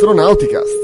Astronauticast.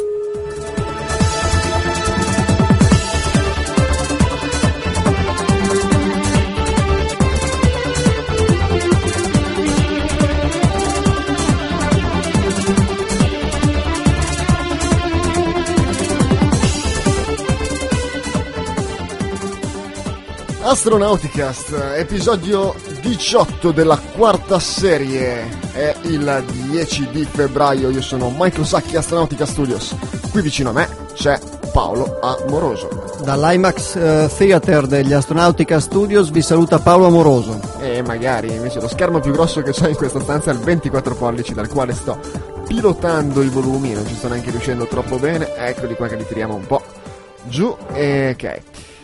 Astronauticast, episodio 18 della quarta serie, è il 10 di febbraio, io sono Michael Sacchi, Astronautica Studios, qui vicino a me c'è Paolo Amoroso. Dall'IMAX Theater degli Astronautica Studios vi saluta Paolo Amoroso. E magari invece lo schermo più grosso che c'è in questa stanza è il 24 pollici dal quale sto pilotando i volumi, non ci sto neanche riuscendo troppo bene, eccoli qua che li tiriamo un po' giù, ok.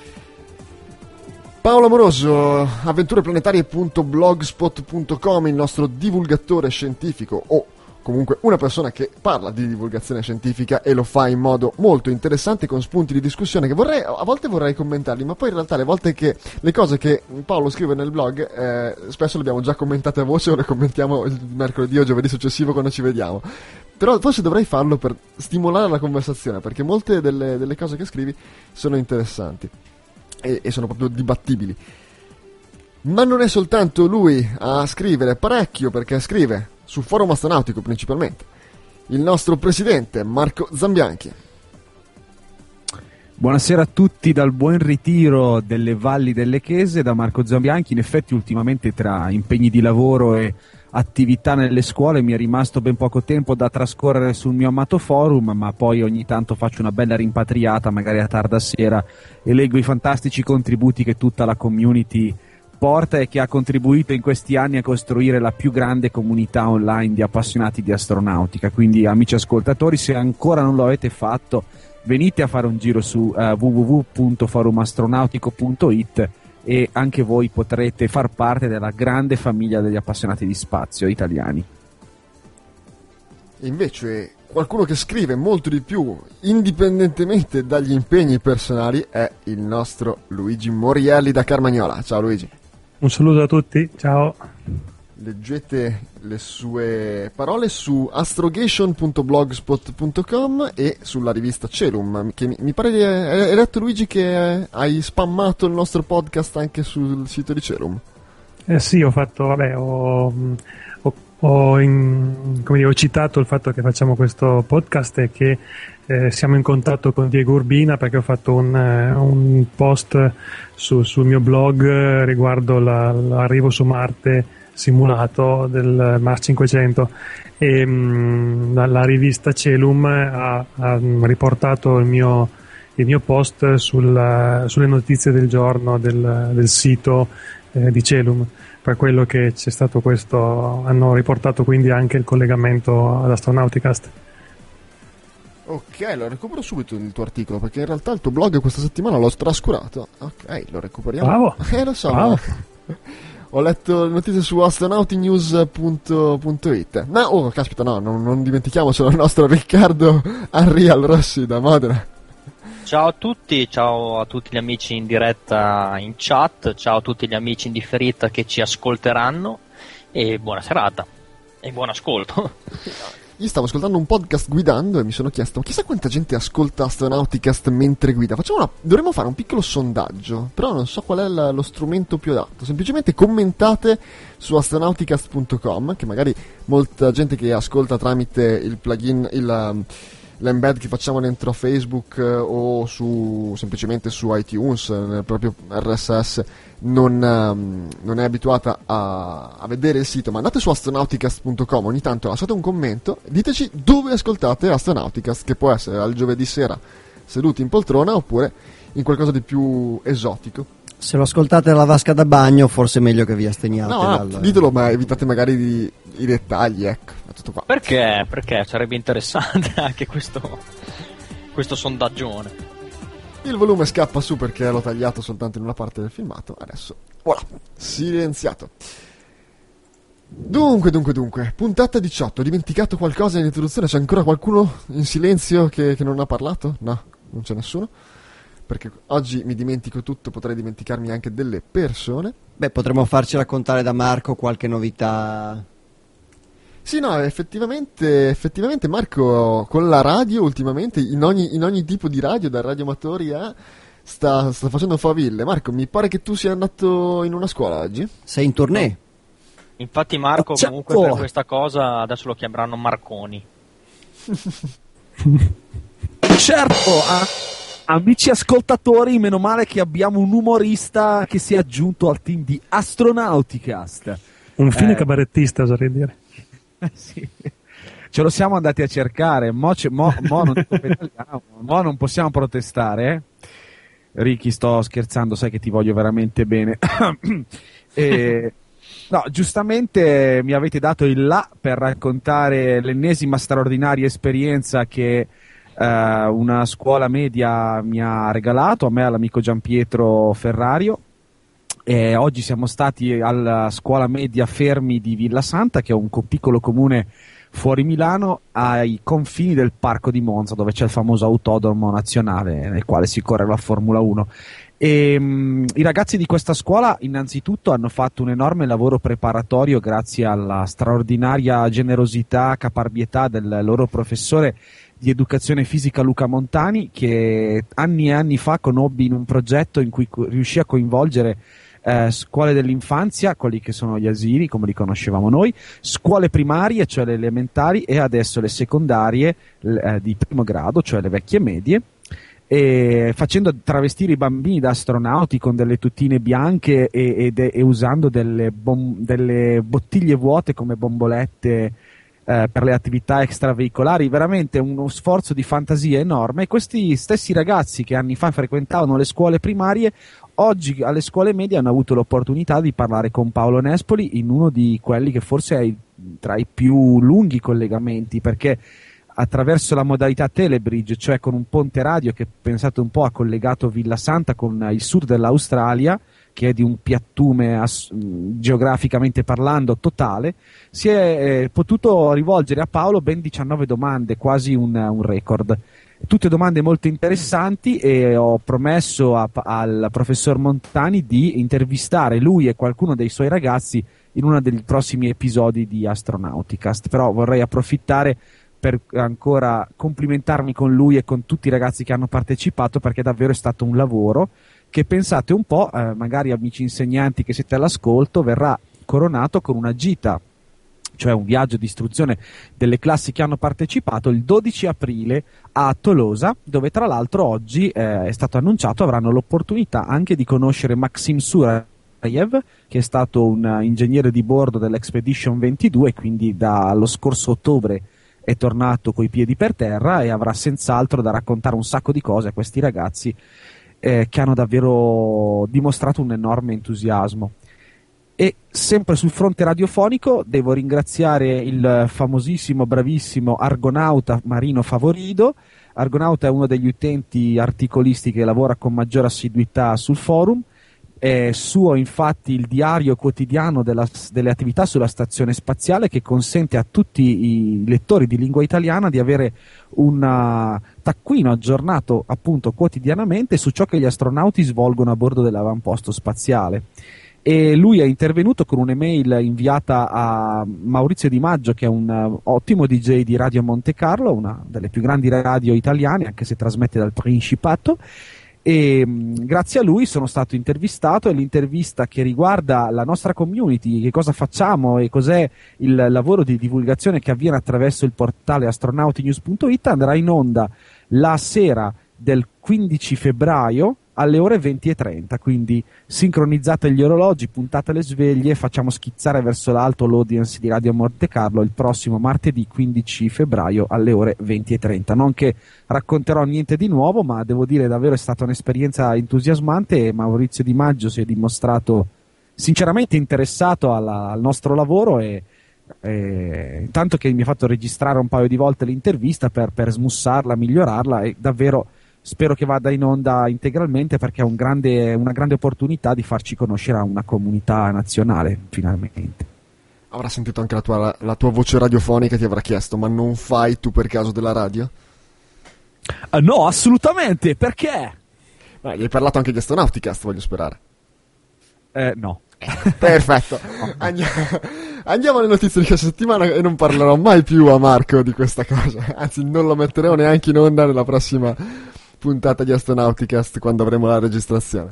Paolo Amoroso, avventureplanetarie.blogspot.com, il nostro divulgatore scientifico, o comunque una persona che parla di divulgazione scientifica e lo fa in modo molto interessante con spunti di discussione che a volte vorrei commentarli, ma poi in realtà le cose che Paolo scrive nel blog spesso le abbiamo già commentate a voce o le commentiamo il mercoledì o giovedì successivo quando ci vediamo. Però forse dovrei farlo per stimolare la conversazione, perché molte delle cose che scrivi sono interessanti e sono proprio dibattibili. Ma non è soltanto lui a scrivere parecchio, perché scrive su Forum Astronautico principalmente il nostro presidente Marco Zambianchi. Buonasera a tutti dal buon ritiro delle valli delle Chese da Marco Zambianchi. In effetti ultimamente tra impegni di lavoro e attività nelle scuole mi è rimasto ben poco tempo da trascorrere sul mio amato forum, ma poi ogni tanto faccio una bella rimpatriata, magari a tarda sera, e leggo i fantastici contributi che tutta la community porta e che ha contribuito in questi anni a costruire la più grande comunità online di appassionati di astronautica. Quindi amici ascoltatori, se ancora non lo avete fatto, venite a fare un giro su www.forumastronautico.it e anche voi potrete far parte della grande famiglia degli appassionati di spazio italiani. Invece qualcuno che scrive molto di più indipendentemente dagli impegni personali è il nostro Luigi Morielli da Carmagnola. Ciao Luigi. Un saluto a tutti, ciao. Leggete le sue parole su astrogation.blogspot.com e sulla rivista Celum, che mi pare hai detto, Luigi, che hai spammato il nostro podcast anche sul sito di Celum. Sì, ho citato il fatto che facciamo questo podcast e che siamo in contatto con Diego Urbina, perché ho fatto un post sul mio blog riguardo l'arrivo su Marte simulato del Mars 500 e la rivista Celum ha riportato il mio post sulle notizie del giorno del sito di Celum. Per quello che c'è stato questo, hanno riportato quindi anche il collegamento ad Astronauticast. Ok, lo recupero subito il tuo articolo, perché in realtà il tuo blog questa settimana l'ho trascurato. Ok, lo recuperiamo. Bravo! Lo so. Bravo. Ho letto le notizie su astronautinews.it. Ma, caspita, no, non dimentichiamocelo, il nostro Riccardo Arrial Rossi da Modena. Ciao a tutti, ciao a tutti gli amici in diretta in chat, ciao a tutti gli amici in differita che ci ascolteranno e buona serata e buon ascolto. Io stavo ascoltando un podcast guidando e mi sono chiesto, chissà quanta gente ascolta Astronauticast mentre guida. Dovremmo fare un piccolo sondaggio, però non so qual è lo strumento più adatto. Semplicemente commentate su astronauticast.com, che magari molta gente che ascolta tramite il plugin, l'embed che facciamo dentro Facebook o semplicemente su iTunes nel proprio RSS non è abituata a vedere il sito, ma andate su astronauticast.com, ogni tanto lasciate un commento, diteci dove ascoltate Astronauticast, che può essere al giovedì sera seduti in poltrona oppure in qualcosa di più esotico. Se lo ascoltate alla vasca da bagno, forse è meglio che vi asteniate. Ditelo, ma evitate magari i dettagli, ecco, è tutto qua. Perché? Perché sarebbe interessante anche questo sondaggione. Il volume scappa su perché l'ho tagliato soltanto in una parte del filmato. Adesso, voilà, silenziato. Dunque, puntata 18. Ho dimenticato qualcosa in introduzione? C'è ancora qualcuno in silenzio che non ha parlato? No, non c'è nessuno. Perché oggi mi dimentico tutto, potrei dimenticarmi anche delle persone. Beh, potremmo farci raccontare da Marco qualche novità Sì, no, effettivamente Marco con la radio ultimamente, in ogni tipo di radio, da radioamatori sta facendo faville. Marco, mi pare che tu sia andato in una scuola oggi? Sei in tournée? Infatti Marco comunque per questa cosa adesso lo chiameranno Marconi. Certo, amici ascoltatori, meno male che abbiamo un umorista che si è aggiunto al team di Astronauticast. Un fine cabarettista, oserei dire. Sì. Ce lo siamo andati a cercare, mo non possiamo protestare. Ricky, sto scherzando, sai che ti voglio veramente bene. No, giustamente mi avete dato il là per raccontare l'ennesima straordinaria esperienza che una scuola media mi ha regalato, a me e all'amico Gianpietro Ferrario. E oggi siamo stati alla scuola media Fermi di Villasanta, che è un piccolo comune fuori Milano, ai confini del parco di Monza, dove c'è il famoso autodromo nazionale nel quale si corre la Formula 1. E i ragazzi di questa scuola innanzitutto hanno fatto un enorme lavoro preparatorio grazie alla straordinaria generosità, caparbietà del loro professore di educazione fisica Luca Montani, che anni e anni fa conobbi in un progetto in cui riuscì a coinvolgere scuole dell'infanzia, quelli che sono gli asili come li conoscevamo noi, scuole primarie, cioè le elementari, e adesso le secondarie di primo grado, cioè le vecchie medie, e facendo travestire i bambini da astronauti con delle tutine bianche e usando delle bottiglie vuote come bombolette per le attività extraveicolari. Veramente uno sforzo di fantasia enorme. E questi stessi ragazzi che anni fa frequentavano le scuole primarie oggi alle scuole medie hanno avuto l'opportunità di parlare con Paolo Nespoli in uno di quelli che forse è tra i più lunghi collegamenti, perché attraverso la modalità Telebridge, cioè con un ponte radio che, pensate un po', ha collegato Villasanta con il sud dell'Australia, che è di un piattume geograficamente parlando totale, si è potuto rivolgere a Paolo ben 19 domande, quasi un record. Tutte domande molto interessanti, e ho promesso al professor Montani di intervistare lui e qualcuno dei suoi ragazzi in uno dei prossimi episodi di Astronauticast. Però vorrei approfittare per ancora complimentarmi con lui e con tutti i ragazzi che hanno partecipato, perché davvero è stato un lavoro che, pensate un po', magari amici insegnanti che siete all'ascolto, verrà coronato con una gita, cioè un viaggio di istruzione delle classi che hanno partecipato, il 12 aprile a Tolosa, dove tra l'altro oggi è stato annunciato avranno l'opportunità anche di conoscere Maxim Surayev, che è stato un ingegnere di bordo dell'Expedition 22, quindi dallo scorso ottobre è tornato coi piedi per terra, e avrà senz'altro da raccontare un sacco di cose a questi ragazzi che hanno davvero dimostrato un enorme entusiasmo. E sempre sul fronte radiofonico devo ringraziare il famosissimo, bravissimo Argonauta Marino Favorido. Argonauta è uno degli utenti articolisti che lavora con maggior assiduità sul forum. È suo infatti il diario quotidiano delle attività sulla stazione spaziale, che consente a tutti i lettori di lingua italiana di avere un taccuino aggiornato appunto quotidianamente su ciò che gli astronauti svolgono a bordo dell'avamposto spaziale. E lui è intervenuto con un'email inviata a Maurizio Di Maggio, che è un ottimo DJ di Radio Monte Carlo, una delle più grandi radio italiane, anche se trasmette dal Principato. E grazie a lui sono stato intervistato, e l'intervista, che riguarda la nostra community, che cosa facciamo e cos'è il lavoro di divulgazione che avviene attraverso il portale astronautinews.it, andrà in onda la sera del 15 febbraio alle ore 20:30, quindi sincronizzate gli orologi, puntate le sveglie, facciamo schizzare verso l'alto l'audience di Radio Monte Carlo il prossimo martedì 15 febbraio alle ore 20:30. Non che racconterò niente di nuovo, ma devo dire davvero è stata un'esperienza entusiasmante, e Maurizio Di Maggio si è dimostrato sinceramente interessato al nostro lavoro, e tanto che mi ha fatto registrare un paio di volte l'intervista per smussarla, migliorarla, e davvero spero che vada in onda integralmente, perché è una grande opportunità di farci conoscere a una comunità nazionale, finalmente. Avrà sentito anche la tua voce radiofonica, ti avrà chiesto: ma non fai tu per caso della radio? No, assolutamente, perché? Gli hai parlato anche di Astronauticast, voglio sperare. No. Perfetto. Andiamo alle notizie di questa settimana e non parlerò mai più a Marco di questa cosa. Anzi, non lo metteremo neanche in onda nella prossima puntata di Astronauticast quando avremo la registrazione.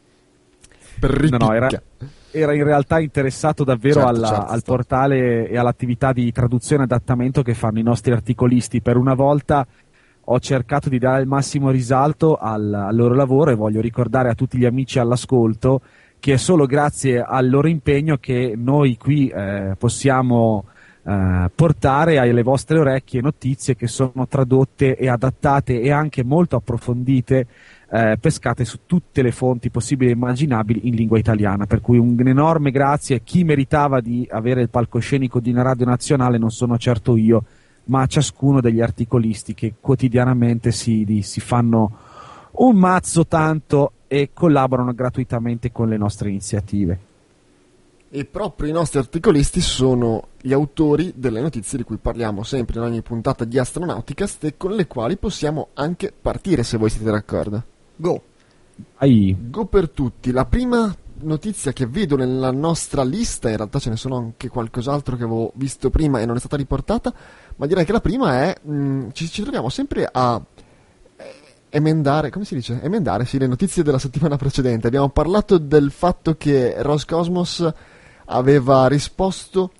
Per ripicca. Era in realtà interessato davvero al portale e all'attività di traduzione e adattamento che fanno i nostri articolisti. Per una volta ho cercato di dare il massimo risalto al loro lavoro e voglio ricordare a tutti gli amici all'ascolto che è solo grazie al loro impegno che noi qui possiamo portare alle vostre orecchie notizie che sono tradotte e adattate e anche molto approfondite, pescate su tutte le fonti possibili e immaginabili in lingua italiana, per cui un enorme grazie a chi meritava di avere il palcoscenico di una radio nazionale. Non sono certo io, ma a ciascuno degli articolisti che quotidianamente si fanno un mazzo tanto e collaborano gratuitamente con le nostre iniziative. E proprio i nostri articolisti sono gli autori delle notizie di cui parliamo sempre in ogni puntata di Astronauticast e con le quali possiamo anche partire, se voi siete d'accordo. Go! Go per tutti. La prima notizia che vedo nella nostra lista, in realtà ce ne sono anche qualcos'altro che avevo visto prima e non è stata riportata, ma direi che la prima è ci troviamo sempre a emendare, come si dice? Emendare, sì, le notizie della settimana precedente. Abbiamo parlato del fatto che Roscosmos aveva risposto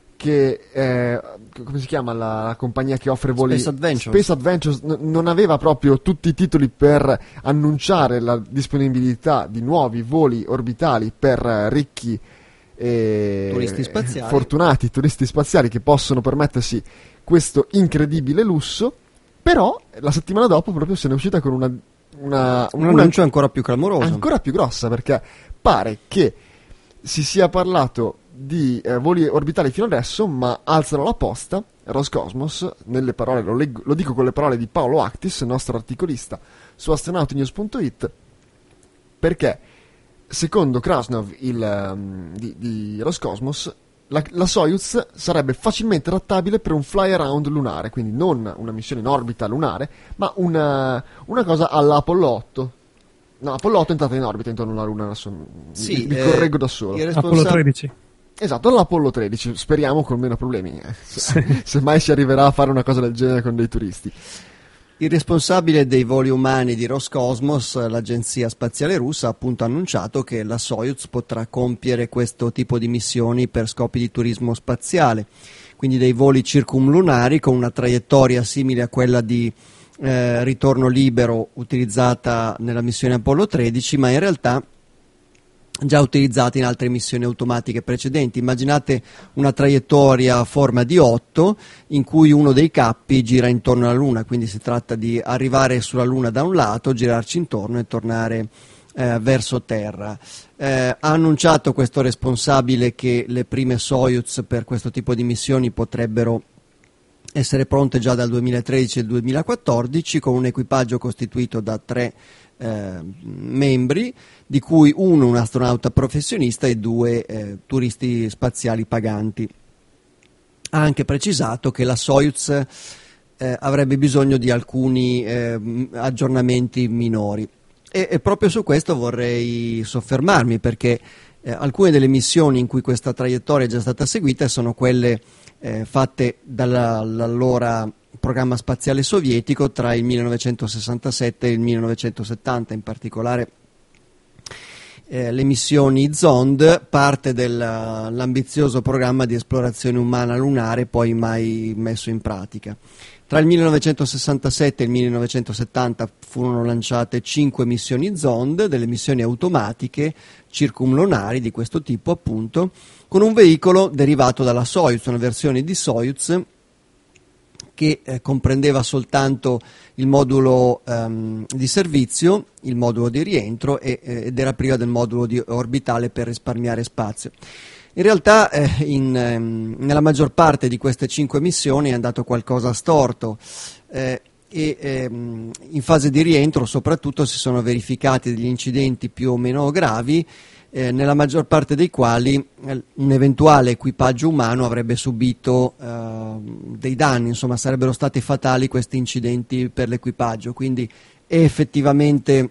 che come si chiama la compagnia che offre voli? Space Adventures non aveva proprio tutti i titoli per annunciare la disponibilità di nuovi voli orbitali per ricchi e fortunati turisti spaziali che possono permettersi questo incredibile lusso. Però la settimana dopo proprio se ne è uscita con un annuncio ancora più clamoroso, ancora più grossa, perché pare che si sia parlato di voli orbitali fino adesso, ma alzano la posta Roscosmos, nelle parole, lo dico con le parole di Paolo Actis, il nostro articolista su astronautinews.it, perché secondo Krasnov di Roscosmos la Soyuz sarebbe facilmente adattabile per un fly around lunare, quindi non una missione in orbita lunare, ma una cosa all'Apollo 8. No, Apollo 8 è entrata in orbita intorno alla Luna, adesso mi correggo da solo. Apollo 13. Esatto, all'Apollo 13, speriamo con meno problemi, se mai si arriverà a fare una cosa del genere con dei turisti. Il responsabile dei voli umani di Roscosmos, l'agenzia spaziale russa, ha appunto annunciato che la Soyuz potrà compiere questo tipo di missioni per scopi di turismo spaziale, quindi dei voli circumlunari con una traiettoria simile a quella di ritorno libero utilizzata nella missione Apollo 13, ma in realtà già utilizzati in altre missioni automatiche precedenti. Immaginate una traiettoria a forma di 8 in cui uno dei cappi gira intorno alla Luna, quindi si tratta di arrivare sulla Luna da un lato, girarci intorno e tornare verso terra. Ha annunciato questo responsabile che le prime Soyuz per questo tipo di missioni potrebbero essere pronte già dal 2013 e 2014, con un equipaggio costituito da 3 membri, di cui uno un astronauta professionista e 2 turisti spaziali paganti. Ha anche precisato che la Soyuz avrebbe bisogno di alcuni aggiornamenti minori e proprio su questo vorrei soffermarmi, perché alcune delle missioni in cui questa traiettoria è già stata seguita sono quelle fatte dall'allora programma spaziale sovietico tra il 1967 e il 1970, in particolare le missioni Zond, parte dell'ambizioso programma di esplorazione umana lunare poi mai messo in pratica. Tra il 1967 e il 1970 furono lanciate 5 missioni Zond, delle missioni automatiche circumlunari di questo tipo appunto, con un veicolo derivato dalla Soyuz, una versione di Soyuz che comprendeva soltanto il modulo di servizio, il modulo di rientro ed era priva del modulo orbitale per risparmiare spazio. In realtà nella maggior parte di queste 5 missioni è andato qualcosa storto in fase di rientro soprattutto si sono verificati degli incidenti più o meno gravi, nella maggior parte dei quali un eventuale equipaggio umano avrebbe subito dei danni, insomma sarebbero stati fatali questi incidenti per l'equipaggio, quindi è effettivamente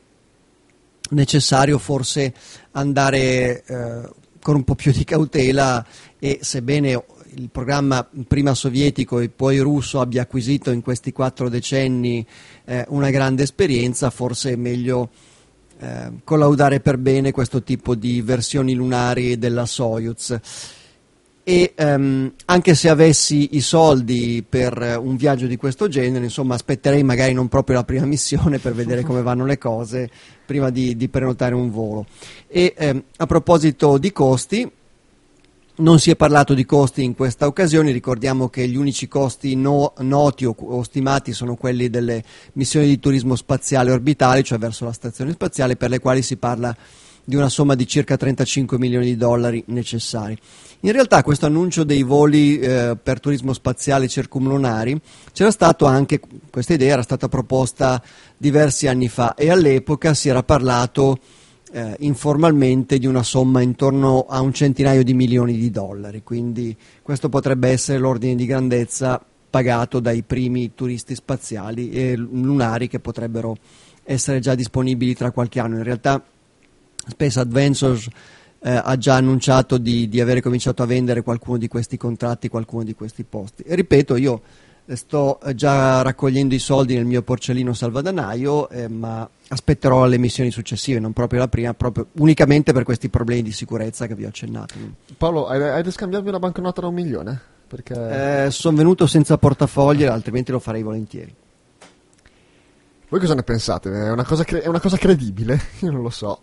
necessario forse andare con un po' più di cautela e sebbene il programma prima sovietico e poi russo abbia acquisito in questi 4 decenni una grande esperienza, forse è meglio collaudare per bene questo tipo di versioni lunari della Soyuz. E anche se avessi i soldi per un viaggio di questo genere, insomma, aspetterei magari non proprio la prima missione per vedere come vanno le cose prima di prenotare un volo. E a proposito di costi, non si è parlato di costi in questa occasione, ricordiamo che gli unici costi noti o stimati sono quelli delle missioni di turismo spaziale orbitale, cioè verso la stazione spaziale, per le quali si parla di una somma di circa 35 milioni di dollari necessari. In realtà questo annuncio dei voli per turismo spaziale circumlunari c'era stato anche, questa idea era stata proposta diversi anni fa e all'epoca si era parlato informalmente di una somma intorno a un centinaio di milioni di dollari, quindi questo potrebbe essere l'ordine di grandezza pagato dai primi turisti spaziali e lunari che potrebbero essere già disponibili tra qualche anno. In realtà Space Adventures ha già annunciato di avere cominciato a vendere qualcuno di questi contratti, qualcuno di questi posti. E ripeto, io sto già raccogliendo i soldi nel mio porcellino salvadanaio, ma aspetterò le missioni successive, non proprio la prima, proprio unicamente per questi problemi di sicurezza che vi ho accennato. Paolo, hai da scambiarmi una banconota da 1 milione? Perché sono venuto senza portafogli, altrimenti lo farei volentieri. voi cosa ne pensate? È una cosa credibile? Io non lo so.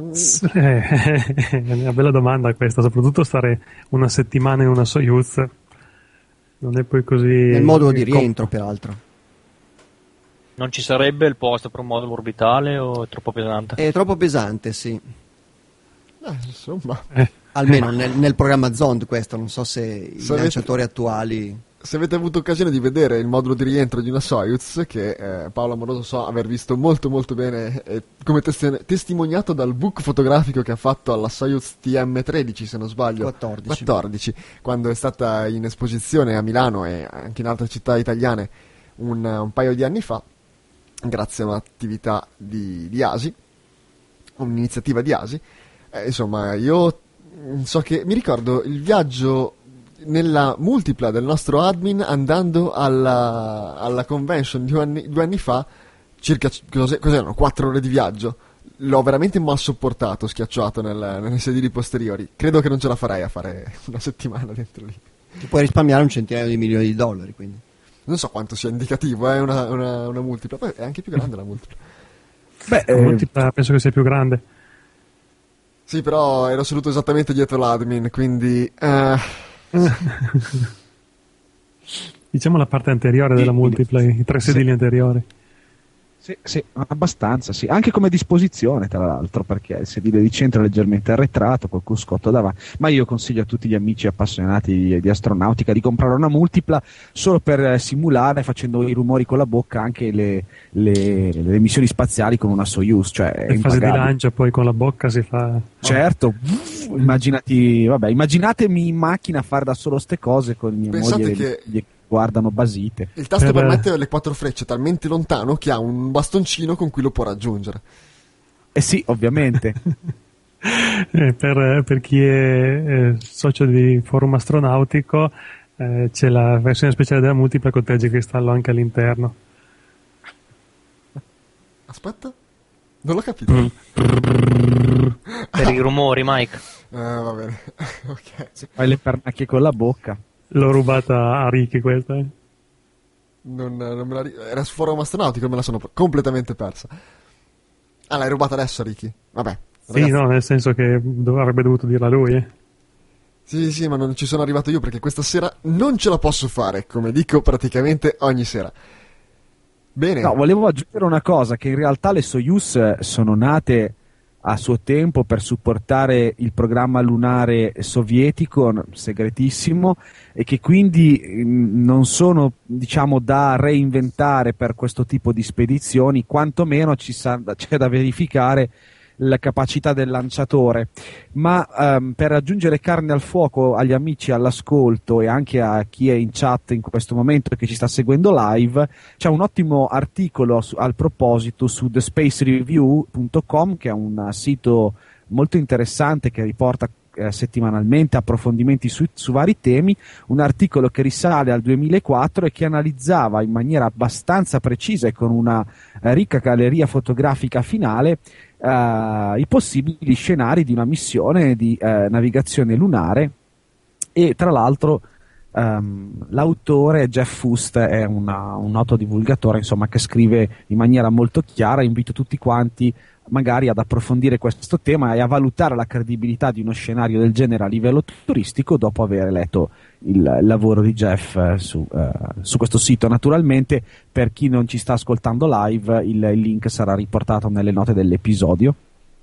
È una bella domanda questa, soprattutto stare una settimana in una Soyuz non è poi così... Nel modulo di rientro, peraltro. Non ci sarebbe il posto per un modulo orbitale o è troppo pesante? È troppo pesante, sì. Insomma... Almeno nel programma Zond questo, non so se i lanciatori attuali... Se avete avuto occasione di vedere il modulo di rientro di una Soyuz, che Paolo Amoroso so aver visto molto molto bene, come testimoniato dal book fotografico che ha fatto alla Soyuz TM13, se non sbaglio, 14, quando è stata in esposizione a Milano e anche in altre città italiane un paio di anni fa, grazie a un'attività di ASI, un'iniziativa di ASI. Insomma, io so che mi ricordo il viaggio nella multipla del nostro admin andando alla convention 2 anni fa, circa cos'erano 4 ore di viaggio. L'ho veramente mal sopportato, schiacciato nei sedili posteriori. Credo che non ce la farei a fare una settimana dentro lì. Ti puoi risparmiare un centinaio di milioni di dollari, quindi. Non so quanto sia indicativo, è una multipla. Poi è anche più grande la multipla. La multipla penso che sia più grande. Sì, però ero seduto esattamente dietro l'admin, quindi... Diciamo la parte anteriore della multipla, i 3 sedili anteriori. Sì, abbastanza, sì. Anche come disposizione, tra l'altro, perché il sedile di centro è leggermente arretrato, col cruscotto davanti. Ma io consiglio a tutti gli amici appassionati di astronautica di comprare una multipla solo per simulare, facendo i rumori con la bocca, anche le missioni spaziali con una Soyuz. Cioè, in fase di lancio poi con la bocca si fa... Certo, immaginatemi in macchina a fare da solo ste cose con mia moglie che guardano basite. Il tasto permette le 4 frecce talmente lontano che ha un bastoncino con cui lo può raggiungere. Sì, ovviamente. Per chi è socio di Forum Astronautico c'è la versione speciale della multipla con tergicristallo anche all'interno. Aspetta, non l'ho capito. Per i rumori, Mike. Va bene. Ok. Fai le pernacchie con la bocca. L'ho rubata a Ricky questa. Non me la era su Forum Astronautico, me la sono completamente persa. Ah, l'hai rubata adesso, Ricky? Vabbè. Sì, no, nel senso che avrebbe dovuto dirla lui. Sì, ma non ci sono arrivato io perché questa sera non ce la posso fare, come dico praticamente ogni sera. Bene. No, volevo aggiungere una cosa, che in realtà le Soyuz sono nate a suo tempo per supportare il programma lunare sovietico segretissimo e che quindi non sono, diciamo, da reinventare per questo tipo di spedizioni, quantomeno c'è da verificare la capacità del lanciatore, ma per aggiungere carne al fuoco agli amici all'ascolto e anche a chi è in chat in questo momento e che ci sta seguendo live, c'è un ottimo articolo al proposito su thespacereview.com, che è un sito molto interessante che riporta settimanalmente approfondimenti su vari temi, un articolo che risale al 2004 e che analizzava in maniera abbastanza precisa e con una ricca galleria fotografica finale i possibili scenari di una missione di navigazione lunare. E tra l'altro l'autore Jeff Fust è un noto divulgatore, insomma, che scrive in maniera molto chiara. Invito tutti quanti magari ad approfondire questo tema e a valutare la credibilità di uno scenario del genere a livello turistico dopo aver letto il lavoro di Jeff su questo sito. Naturalmente, per chi non ci sta ascoltando live, il link sarà riportato nelle note dell'episodio.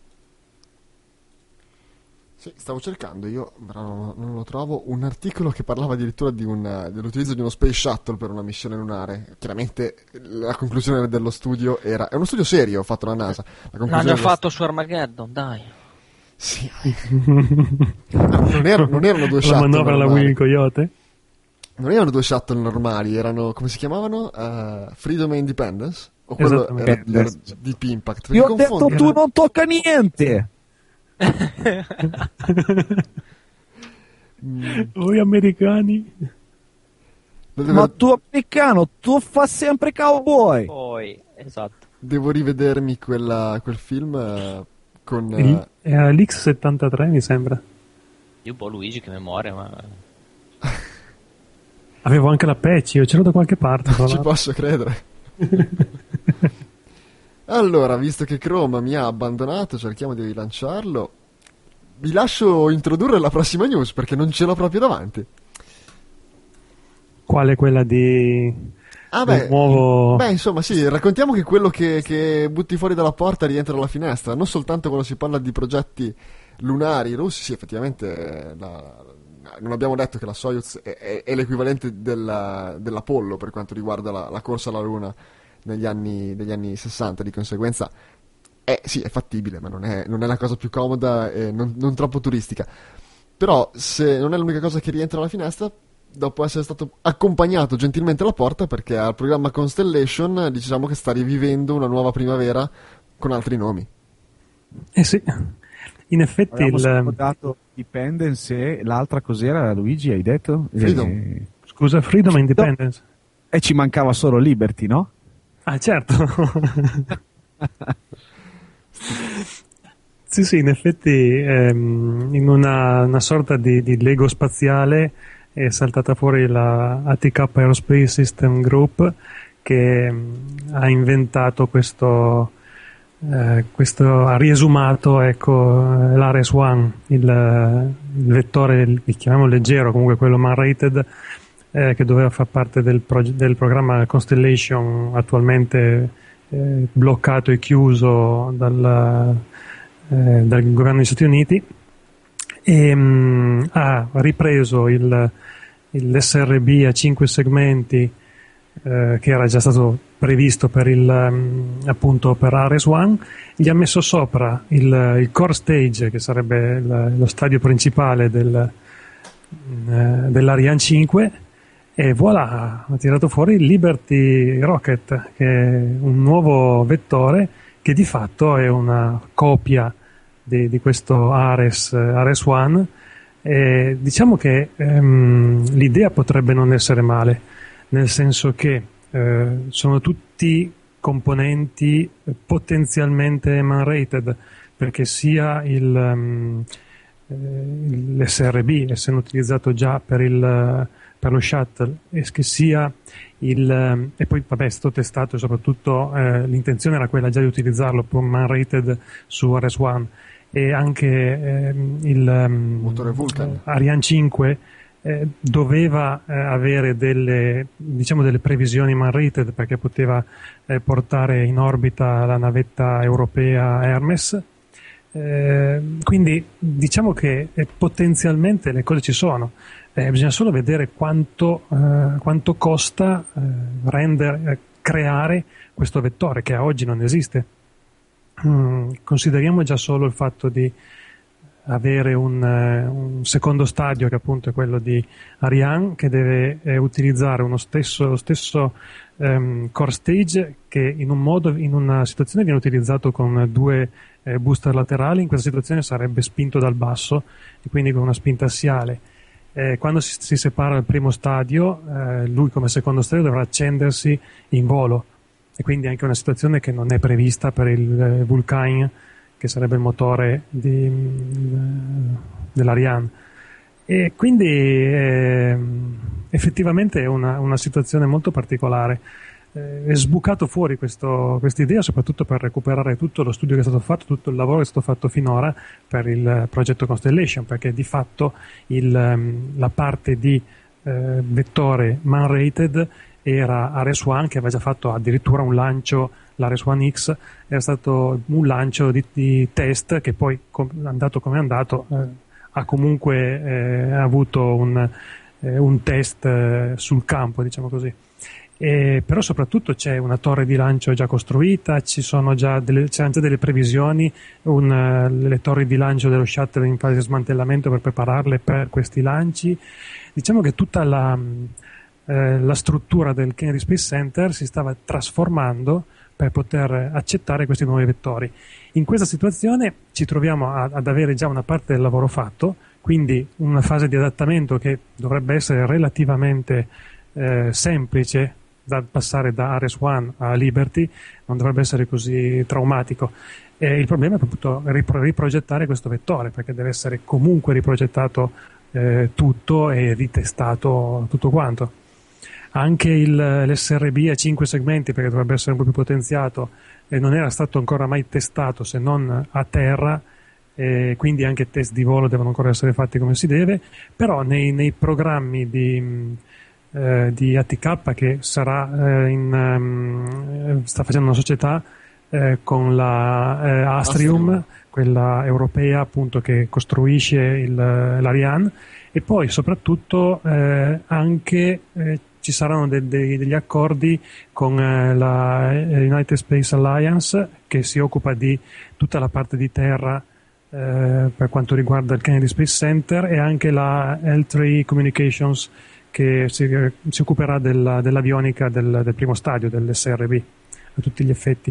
Sì, stavo cercando io, però non lo trovo, un articolo che parlava addirittura dell'utilizzo di uno space shuttle per una missione lunare. Chiaramente la conclusione dello studio è uno studio serio fatto dalla NASA. L'hanno già fatto su Armageddon, dai. Sì. non erano due shuttle. La manovra alla Will Coyote? Non erano due shuttle normali, erano, come si chiamavano? Freedom e Independence? O quello era Deep Impact? Io ho detto tu non tocca niente! Voi americani, ma tu americano, tu fa sempre cowboy. Poi, esatto. Devo rivedermi quel film con era l'X73 mi sembra. Io Luigi, che memoria, ma avevo anche la patch, io ce l'ho da qualche parte. Non ci posso credere. Allora, visto che Chrome mi ha abbandonato, cerchiamo di rilanciarlo. Vi lascio introdurre la prossima news perché non ce l'ho proprio davanti. Quale? Quella di nuovo... Beh, insomma, sì, raccontiamo che quello che butti fuori dalla porta rientra dalla finestra, non soltanto quando si parla di progetti lunari russi. Sì, effettivamente non abbiamo detto che la Soyuz è l'equivalente dell'Apollo per quanto riguarda la corsa alla Luna degli anni 60, di conseguenza sì, è fattibile, ma non è la cosa più comoda e non troppo turistica. Però se non è l'unica cosa che rientra dalla finestra, dopo essere stato accompagnato gentilmente alla porta, perché al programma Constellation diciamo che sta rivivendo una nuova primavera con altri nomi. Sì, in effetti abbiamo dato Independence e l'altra cos'era, Luigi, hai detto? Freedom. Scusa, Freedom e Independence. E ci mancava solo Liberty, no? Ah, certo. Sì, in effetti in una sorta di Lego spaziale è saltata fuori la ATK Aerospace System Group, che ha inventato questo ha riesumato, l'Ares One, il vettore, chiamiamolo leggero, comunque quello man-rated, che doveva far parte del programma Constellation, attualmente bloccato e chiuso dal governo degli Stati Uniti, e ha ripreso l'SRB a 5 segmenti che era già stato previsto per appunto per Ares One. Gli ha messo sopra il core stage, che sarebbe lo stadio principale dell'Ariane 5, e voilà, ha tirato fuori il Liberty Rocket, che è un nuovo vettore che di fatto è una copia di questo Ares One. E diciamo che l'idea potrebbe non essere male, nel senso che sono tutti componenti potenzialmente man-rated, perché sia l'SRB, essendo utilizzato già per lo shuttle, e che sia e poi vabbè, è stato testato, e soprattutto l'intenzione era quella già di utilizzarlo per man-rated su Ares One, e anche il motore Vulcan Ariane 5 doveva avere delle previsioni man-rated, perché poteva portare in orbita la navetta europea Hermes. Quindi diciamo che potenzialmente le cose ci sono, bisogna solo vedere quanto costa creare questo vettore, che a oggi non esiste. Consideriamo già solo il fatto di avere un secondo stadio, che appunto è quello di Ariane, che deve utilizzare lo stesso core stage, che in una situazione viene utilizzato con due booster laterali. In questa situazione sarebbe spinto dal basso e quindi con una spinta assiale. Quando si separa il primo stadio, lui come secondo stadio dovrà accendersi in volo, e quindi anche una situazione che non è prevista per il Vulcain, che sarebbe il motore dell'Ariane. E quindi effettivamente è una situazione molto particolare. È sbucato fuori questa idea soprattutto per recuperare tutto lo studio che è stato fatto, tutto il lavoro che è stato fatto finora per il progetto Constellation, perché di fatto la parte di vettore man-rated era Ares One, che aveva già fatto addirittura un lancio, l'Ares One X era stato un lancio di test, che poi andato come è andato ha comunque avuto un test sul campo, diciamo così. Però soprattutto c'è una torre di lancio già costruita, c'erano già delle previsioni, le torri di lancio dello shuttle in fase di smantellamento per prepararle per questi lanci. Diciamo che tutta la struttura del Kennedy Space Center si stava trasformando per poter accettare questi nuovi vettori. In questa situazione ci troviamo ad avere già una parte del lavoro fatto, quindi una fase di adattamento che dovrebbe essere relativamente semplice, da passare da Ares One a Liberty non dovrebbe essere così traumatico. Il problema è appunto riprogettare questo vettore, perché deve essere comunque riprogettato tutto e ritestato tutto quanto. Anche l'SRB a 5 segmenti, perché dovrebbe essere un po' più potenziato, non era stato ancora mai testato se non a terra, quindi anche test di volo devono ancora essere fatti come si deve, però nei programmi di ATK, che sarà sta facendo una società con la Astrium, quella europea appunto che costruisce l'Ariane, e poi soprattutto anche ci saranno degli accordi con la United Space Alliance, che si occupa di tutta la parte di terra per quanto riguarda il Kennedy Space Center, e anche la L3 Communications, che si occuperà dell'avionica del primo stadio dell'SRB a tutti gli effetti.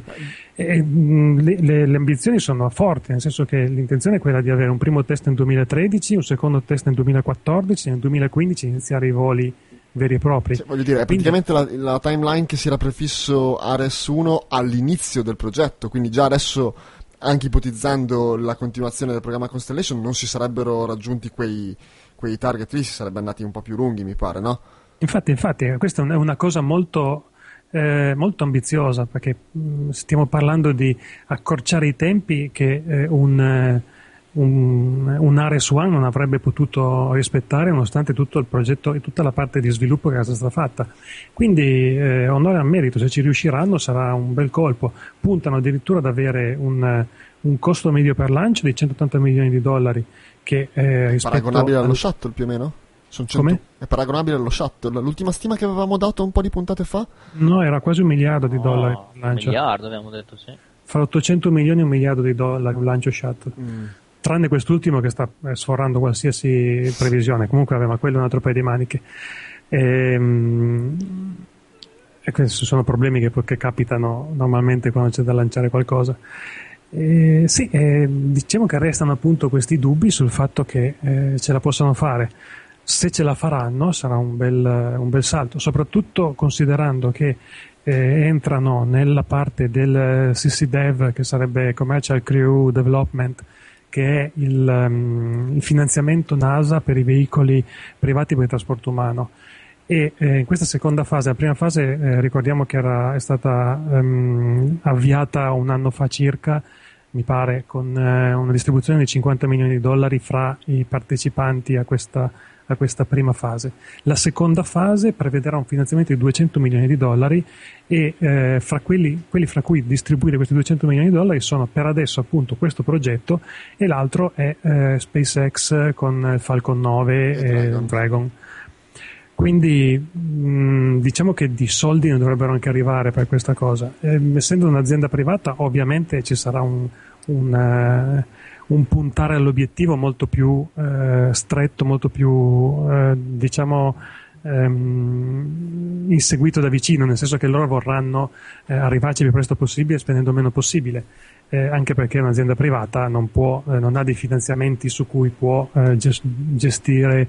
Le ambizioni sono forti, nel senso che l'intenzione è quella di avere un primo test nel 2013, un secondo test nel 2014, nel 2015 iniziare i voli veri e propri. Cioè, voglio dire, è praticamente la timeline che si era prefisso Ares 1 all'inizio del progetto, quindi già adesso, anche ipotizzando la continuazione del programma Constellation, non si sarebbero raggiunti quei target lì, si sarebbe andati un po' più lunghi, mi pare, no? Infatti, questa è una cosa molto ambiziosa, perché stiamo parlando di accorciare i tempi che un Ares One non avrebbe potuto rispettare, nonostante tutto il progetto e tutta la parte di sviluppo che era stata fatta. Quindi onore al merito, se ci riusciranno sarà un bel colpo. Puntano addirittura ad avere un costo medio per lancio di $180 milioni, che è paragonabile allo shuttle più o meno? Come? È paragonabile allo shuttle. L'ultima stima che avevamo dato un po' di puntate fa? No, era quasi $1 miliardo per lancio. $1 miliardo abbiamo detto, sì. Fra 800 milioni e $1 miliardo un lancio shuttle. Tranne quest'ultimo che sta sforando qualsiasi previsione. Comunque aveva quello un altro paio di maniche. E questi sono problemi che capitano normalmente quando c'è da lanciare qualcosa. Diciamo che restano appunto questi dubbi sul fatto che ce la possano fare. Se ce la faranno sarà un bel salto, soprattutto considerando che entrano nella parte del CCDEV, che sarebbe Commercial Crew Development, che è il finanziamento NASA per i veicoli privati per il trasporto umano. E in questa seconda fase, la prima fase ricordiamo che è stata avviata un anno fa circa, mi pare, con una distribuzione di $50 milioni fra i partecipanti a questa prima fase. La seconda fase prevederà un finanziamento di $200 milioni e fra quelli fra cui distribuire questi $200 milioni sono per adesso appunto questo progetto, e l'altro è SpaceX con Falcon 9 e Dragon. Quindi diciamo che di soldi ne dovrebbero anche arrivare per questa cosa. Essendo un'azienda privata, ovviamente ci sarà un puntare all'obiettivo molto più stretto, molto più inseguito da vicino, nel senso che loro vorranno arrivarci il più presto possibile spendendo meno possibile, anche perché un'azienda privata non ha dei finanziamenti su cui può gestire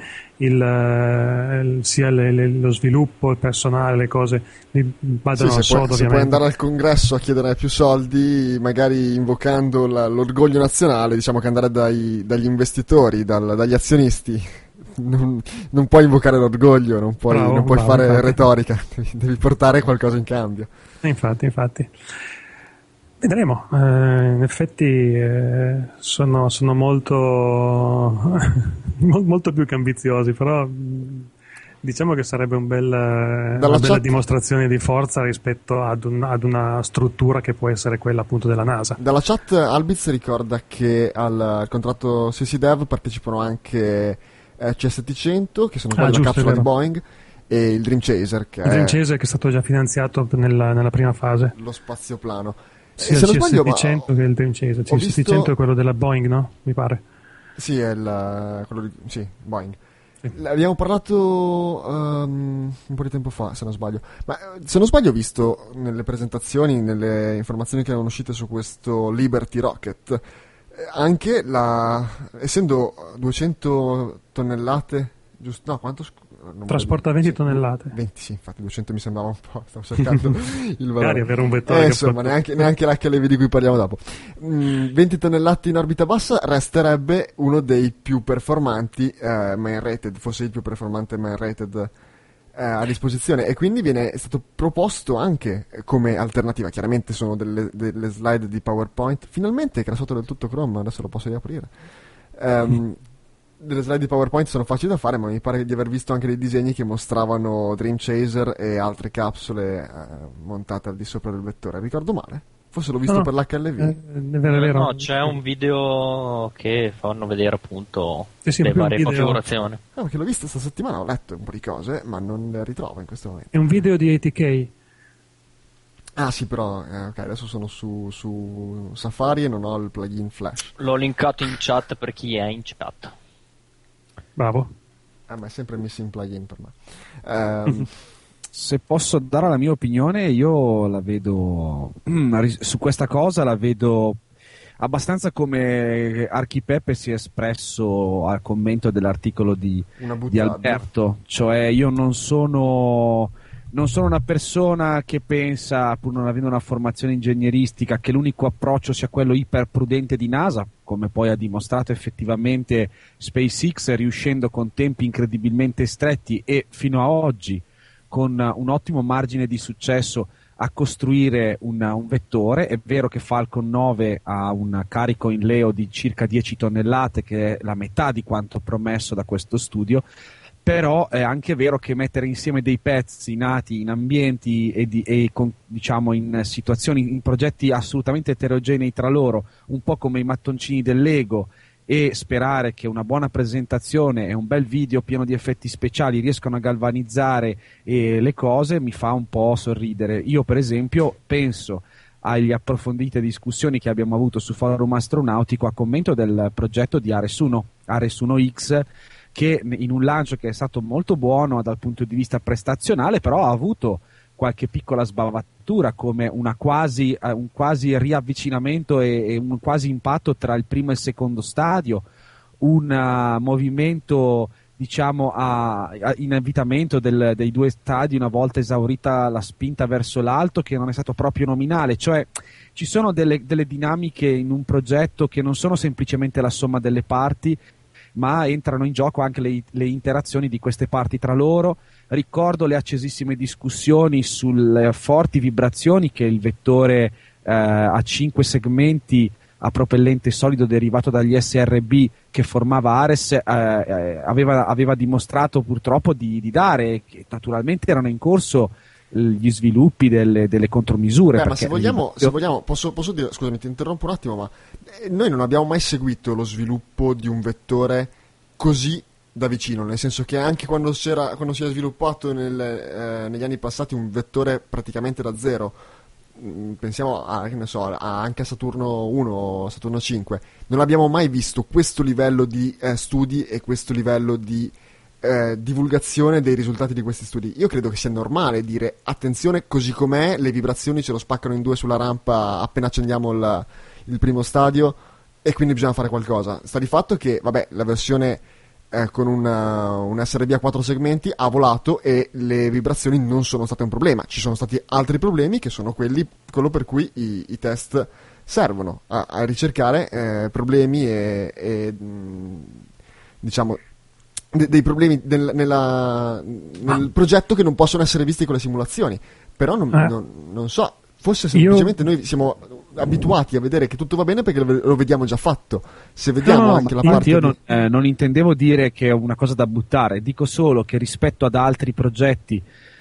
sia lo sviluppo, il personale, le cose vadano al sodo, se puoi andare al congresso a chiedere più soldi, magari invocando l'orgoglio nazionale, diciamo che andare dagli investitori, dagli azionisti. Non puoi invocare l'orgoglio, non puoi fare infatti. Retorica, devi portare qualcosa in cambio. Infatti. Vedremo, in effetti sono molto molto più che ambiziosi, però diciamo che sarebbe una bella dimostrazione di forza rispetto ad una struttura che può essere quella appunto della NASA. Dalla chat Albiz ricorda che al contratto CCDev partecipano anche CS700, che sono la capsula di Boeing, e il Dream Chaser, che è stato già finanziato nella prima fase. Lo spazioplano. Sì, il CS700 che è il Dream Chaser. Il CS700 è quello della Boeing, no? Mi pare. Sì, è Boeing. Sì. Abbiamo parlato un po' di tempo fa, se non sbaglio. Ma se non sbaglio ho visto nelle presentazioni, nelle informazioni che erano uscite su questo Liberty Rocket, anche essendo 200 tonnellate, giusto? No, quanto? Trasporta 20 tonnellate. 20, sì, infatti 200 mi sembrava un po', stavo cercando il valore. Magari avere un vettore insomma, neanche l'HLV di cui parliamo dopo. 20 tonnellate in orbita bassa, resterebbe uno dei più performanti main rated, forse il più performante main rated a disposizione, e quindi è stato proposto anche come alternativa. Chiaramente sono delle slide di PowerPoint, finalmente è crassato del tutto Chrome, adesso lo posso riaprire. Delle slide di PowerPoint sono facili da fare, ma mi pare di aver visto anche dei disegni che mostravano Dream Chaser e altre capsule montate al di sopra del vettore. Ricordo male? Forse l'ho visto per l'HLV. È vero. No, c'è un video che fanno vedere appunto le varie configurazioni. No, perché l'ho visto questa settimana, ho letto un po' di cose, ma non le ritrovo in questo momento. È un video di ATK. Ah sì, però ok, adesso sono su Safari e non ho il plugin Flash. L'ho linkato in chat per chi è in chat. Bravo. Ma è sempre missing plugin per me. Se posso dare la mia opinione, io la vedo su questa cosa, la vedo abbastanza come Archipeppe si è espresso al commento dell'articolo di Alberto, cioè io non sono una persona che pensa, pur non avendo una formazione ingegneristica, che l'unico approccio sia quello iperprudente di NASA, come poi ha dimostrato effettivamente SpaceX, riuscendo con tempi incredibilmente stretti e fino a oggi con un ottimo margine di successo a costruire un vettore. È vero che Falcon 9 ha un carico in Leo di circa 10 tonnellate, che è la metà di quanto promesso da questo studio, però è anche vero che mettere insieme dei pezzi nati in ambienti diciamo in situazioni, in progetti assolutamente eterogenei tra loro, un po' come i mattoncini del Lego, e sperare che una buona presentazione e un bel video pieno di effetti speciali riescano a galvanizzare le cose, mi fa un po' sorridere. Io per esempio penso agli approfondite discussioni che abbiamo avuto su Forum Astronautico a commento del progetto di Ares 1X, che in un lancio che è stato molto buono dal punto di vista prestazionale, però ha avuto qualche piccola sbavatura, come un quasi riavvicinamento e un quasi impatto tra il primo e il secondo stadio, un movimento diciamo in avvitamento dei due stadi una volta esaurita la spinta verso l'alto, che non è stato proprio nominale. Cioè ci sono delle dinamiche in un progetto che non sono semplicemente la somma delle parti, ma entrano in gioco anche le interazioni di queste parti tra loro. Ricordo le accesissime discussioni sulle forti vibrazioni che il vettore a 5 segmenti a propellente solido derivato dagli SRB che formava Ares aveva dimostrato purtroppo di dare, che naturalmente erano in corso gli sviluppi delle contromisure. Ma se vogliamo posso dire, scusami, ti interrompo un attimo, ma noi non abbiamo mai seguito lo sviluppo di un vettore così da vicino, nel senso che anche quando si è sviluppato negli anni passati un vettore praticamente da zero, pensiamo a, che ne so, anche a Saturno 1 o Saturno 5, non abbiamo mai visto questo livello di studi e questo livello di divulgazione dei risultati di questi studi. Io credo che sia normale dire attenzione, così com'è le vibrazioni ce lo spaccano in due sulla rampa appena accendiamo il primo stadio, e quindi bisogna fare qualcosa. Sta di fatto che vabbè, la versione con un SRB a 4 segmenti ha volato e le vibrazioni non sono state un problema. Ci sono stati altri problemi che sono quello per cui i test servono a ricercare problemi e diciamo dei problemi nel progetto che non possono essere visti con le simulazioni. Però non so, forse semplicemente noi siamo abituati a vedere che tutto va bene perché lo vediamo già fatto. Se vediamo anche la parte io non intendevo dire che è una cosa da buttare, dico solo che rispetto ad altri progetti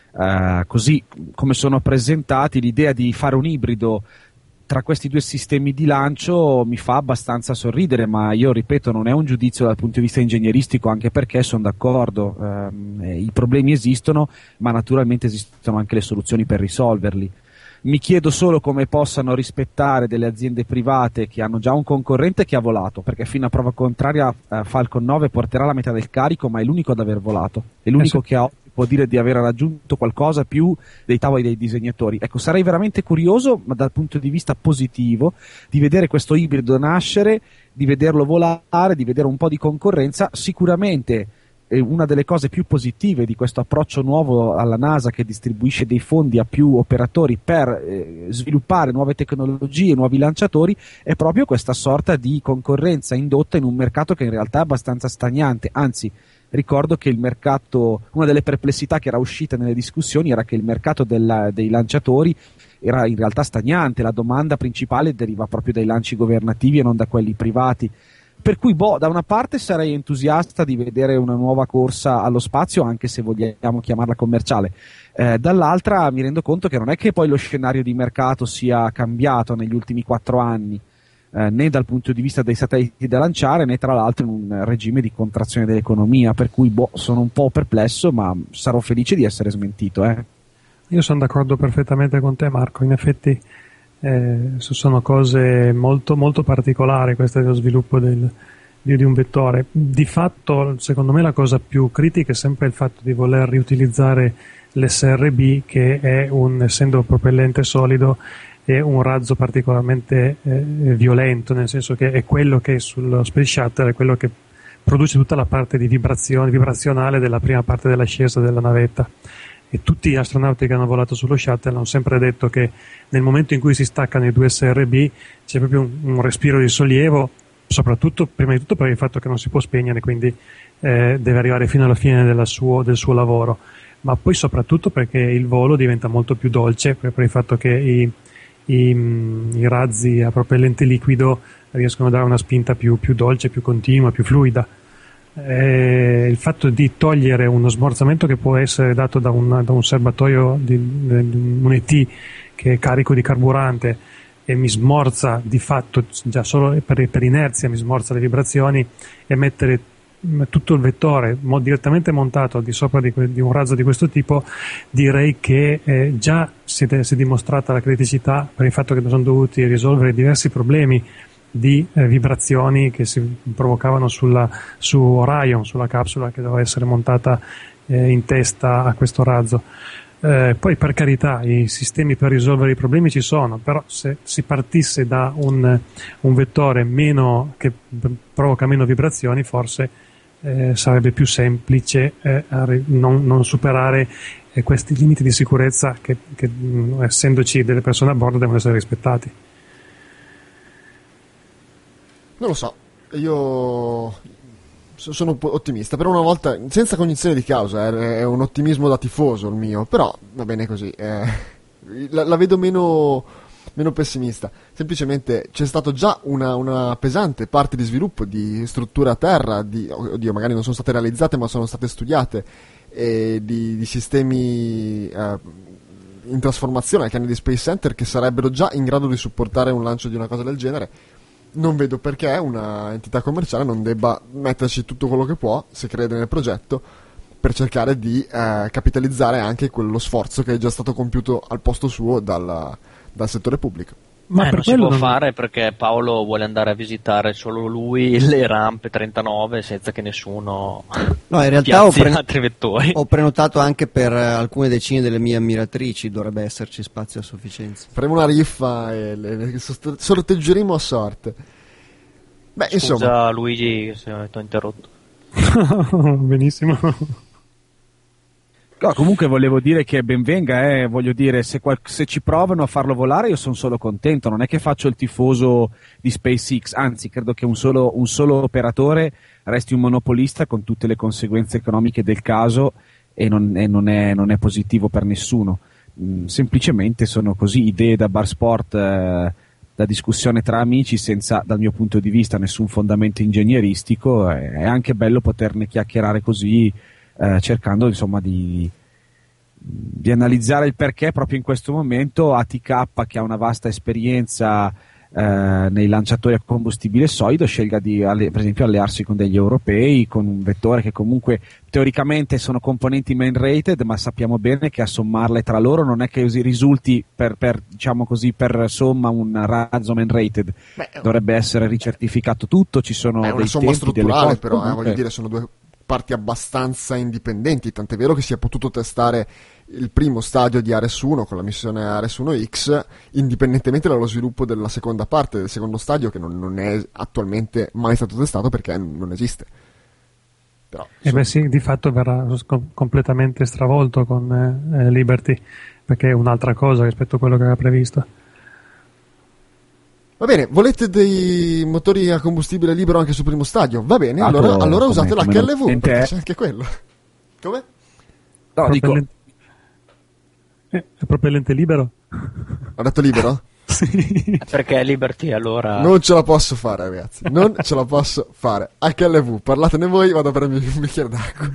così come sono presentati, l'idea di fare un ibrido tra questi due sistemi di lancio mi fa abbastanza sorridere, ma io ripeto, non è un giudizio dal punto di vista ingegneristico, anche perché sono d'accordo, i problemi esistono, ma naturalmente esistono anche le soluzioni per risolverli. Mi chiedo solo come possano rispettare delle aziende private che hanno già un concorrente che ha volato, perché fino a prova contraria Falcon 9 porterà la metà del carico, ma è l'unico ad aver volato, è l'unico che può dire di aver raggiunto qualcosa più dei tavoli dei disegnatori. Ecco, sarei veramente curioso, ma dal punto di vista positivo, di vedere questo ibrido nascere, di vederlo volare, di vedere un po' di concorrenza. Sicuramente una delle cose più positive di questo approccio nuovo alla NASA, che distribuisce dei fondi a più operatori per sviluppare nuove tecnologie, nuovi lanciatori, è proprio questa sorta di concorrenza indotta in un mercato che in realtà è abbastanza stagnante. Anzi, ricordo che il mercato, una delle perplessità che era uscita nelle discussioni era che il mercato dei lanciatori era in realtà stagnante, la domanda principale deriva proprio dai lanci governativi e non da quelli privati. Per cui da una parte sarei entusiasta di vedere una nuova corsa allo spazio, anche se vogliamo chiamarla commerciale, dall'altra mi rendo conto che non è che poi lo scenario di mercato sia cambiato negli ultimi 4 anni, né dal punto di vista dei satelliti da lanciare, né tra l'altro in un regime di contrazione dell'economia, per cui sono un po' perplesso, ma sarò felice di essere smentito. Io sono d'accordo perfettamente con te, Marco. In effetti sono cose molto, molto particolari queste dello sviluppo di un vettore. Di fatto, secondo me, la cosa più critica è sempre il fatto di voler riutilizzare l'SRB, che è essendo propellente solido, è un razzo particolarmente violento, nel senso che è quello che sullo Space Shuttle è quello che produce tutta la parte di vibrazionale della prima parte dell'ascesa della navetta. E tutti gli astronauti che hanno volato sullo shuttle hanno sempre detto che nel momento in cui si staccano i due SRB c'è proprio un respiro di sollievo, soprattutto, prima di tutto, per il fatto che non si può spegnere, quindi deve arrivare fino alla fine del suo lavoro, ma poi soprattutto perché il volo diventa molto più dolce, per il fatto che i razzi a propellente liquido riescono a dare una spinta più dolce, più continua, più fluida. Il fatto di togliere uno smorzamento che può essere dato da un serbatoio di un ET che è carico di carburante e mi smorza di fatto, già solo per inerzia mi smorza le vibrazioni, e mettere tutto il vettore direttamente montato al di sopra di un razzo di questo tipo, direi che già si è dimostrata la criticità per il fatto che sono dovuti risolvere diversi problemi di vibrazioni che si provocavano su Orion, sulla capsula che doveva essere montata in testa a questo razzo. Poi, per carità, i sistemi per risolvere i problemi ci sono, però se si partisse da un vettore che provoca meno vibrazioni, forse sarebbe più semplice non superare questi limiti di sicurezza che essendoci delle persone a bordo devono essere rispettati. Non lo so, io sono un po' ottimista, per una volta, senza cognizione di causa, è un ottimismo da tifoso il mio, però va bene così, la vedo meno pessimista. Semplicemente c'è stato già una pesante parte di sviluppo di strutture a terra, oddio, magari non sono state realizzate ma sono state studiate, di sistemi in trasformazione al Kennedy Space Center che sarebbero già in grado di supportare un lancio di una cosa del genere. Non vedo perché una entità commerciale non debba metterci tutto quello che può, se crede nel progetto, per cercare di capitalizzare anche quello sforzo che è già stato compiuto al posto suo dal dal settore pubblico. Ma per non si quello può non- fare perché Paolo vuole andare a visitare solo lui le rampe 39 senza che nessuno No, in realtà piazzi altri vettori. ho prenotato anche per alcune decine delle mie ammiratrici, dovrebbe esserci spazio a sufficienza. Faremo una riffa e le sorteggeremo a sorte. Beh, insomma, Scusa Luigi se ti ho interrotto. Benissimo. No, comunque volevo dire che ben venga, voglio dire, se ci provano a farlo volare io sono solo contento, non è che faccio il tifoso di SpaceX, anzi credo che un solo operatore resti un monopolista con tutte le conseguenze economiche del caso e non è positivo per nessuno. Semplicemente sono così idee da bar sport, da discussione tra amici senza, dal mio punto di vista, nessun fondamento ingegneristico. È anche bello poterne chiacchierare così, cercando insomma di analizzare il perché proprio in questo momento ATK, che ha una vasta esperienza nei lanciatori a combustibile solido, scelga di per esempio allearsi con degli europei, con un vettore che comunque teoricamente sono componenti main rated, ma sappiamo bene che a sommarle tra loro non è che risulti per diciamo così per somma un razzo main rated. Dovrebbe essere ricertificato tutto, ci sono è dei una somma tempi, delle strutturale, cose, però comunque. voglio dire, sono due parti abbastanza indipendenti, tant'è vero che si è potuto testare il primo stadio di Ares 1 con la missione Ares 1X indipendentemente dallo sviluppo della seconda parte del secondo stadio, che non è attualmente mai stato testato perché non esiste. Però, E beh sì, di fatto verrà completamente stravolto con Liberty, perché è un'altra cosa rispetto a quello che era previsto. va bene, volete dei motori a combustibile libero anche sul primo stadio? Va bene, allora usate l'HLV, perché c'è anche quello. Come? No, dico, È propellente libero? Ho detto libero? Sì. Perché Liberty allora Non ce la posso fare, ragazzi. Non ce la posso fare. HLV, parlatene voi, vado a prendermi un bicchiere d'acqua.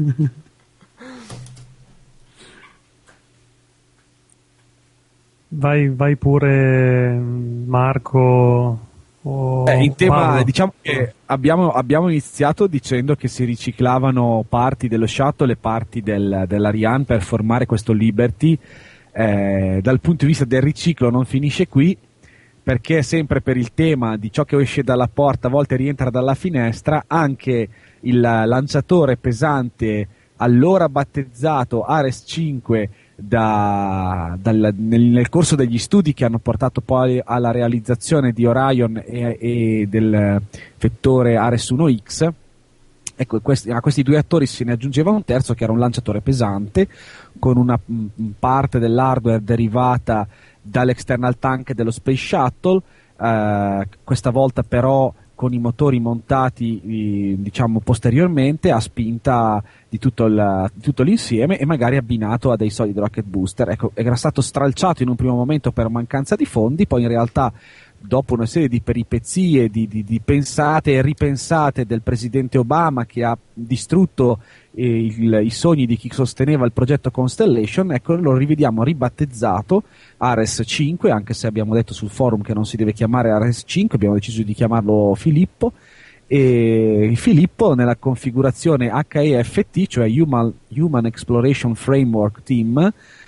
Vai pure Marco o in tema, Paolo. diciamo che abbiamo iniziato dicendo che si riciclavano parti dello shuttle e parti dell'Ariane per formare questo Liberty. Dal punto di vista del riciclo non finisce qui, perché sempre per il tema di ciò che esce dalla porta a volte rientra dalla finestra, anche il lanciatore pesante allora battezzato Ares 5 nel corso degli studi che hanno portato poi alla realizzazione di Orion e del vettore Ares 1X. Ecco, a questi due attori se ne aggiungeva un terzo, che era un lanciatore pesante con una parte dell'hardware derivata dall'external tank dello Space Shuttle, questa volta però con i motori montati diciamo posteriormente a spinta di tutto l'insieme e magari abbinato a dei solid rocket booster. Ecco, era stato stralciato in un primo momento per mancanza di fondi, poi in realtà dopo una serie di peripezie, di pensate e ripensate del presidente Obama, che ha distrutto i sogni di chi sosteneva il progetto Constellation, ecco, lo rivediamo ribattezzato Ares 5, anche se abbiamo detto sul forum che non si deve chiamare Ares 5, abbiamo deciso di chiamarlo Filippo, e Filippo nella configurazione HEFT, cioè Human Exploration Framework Team,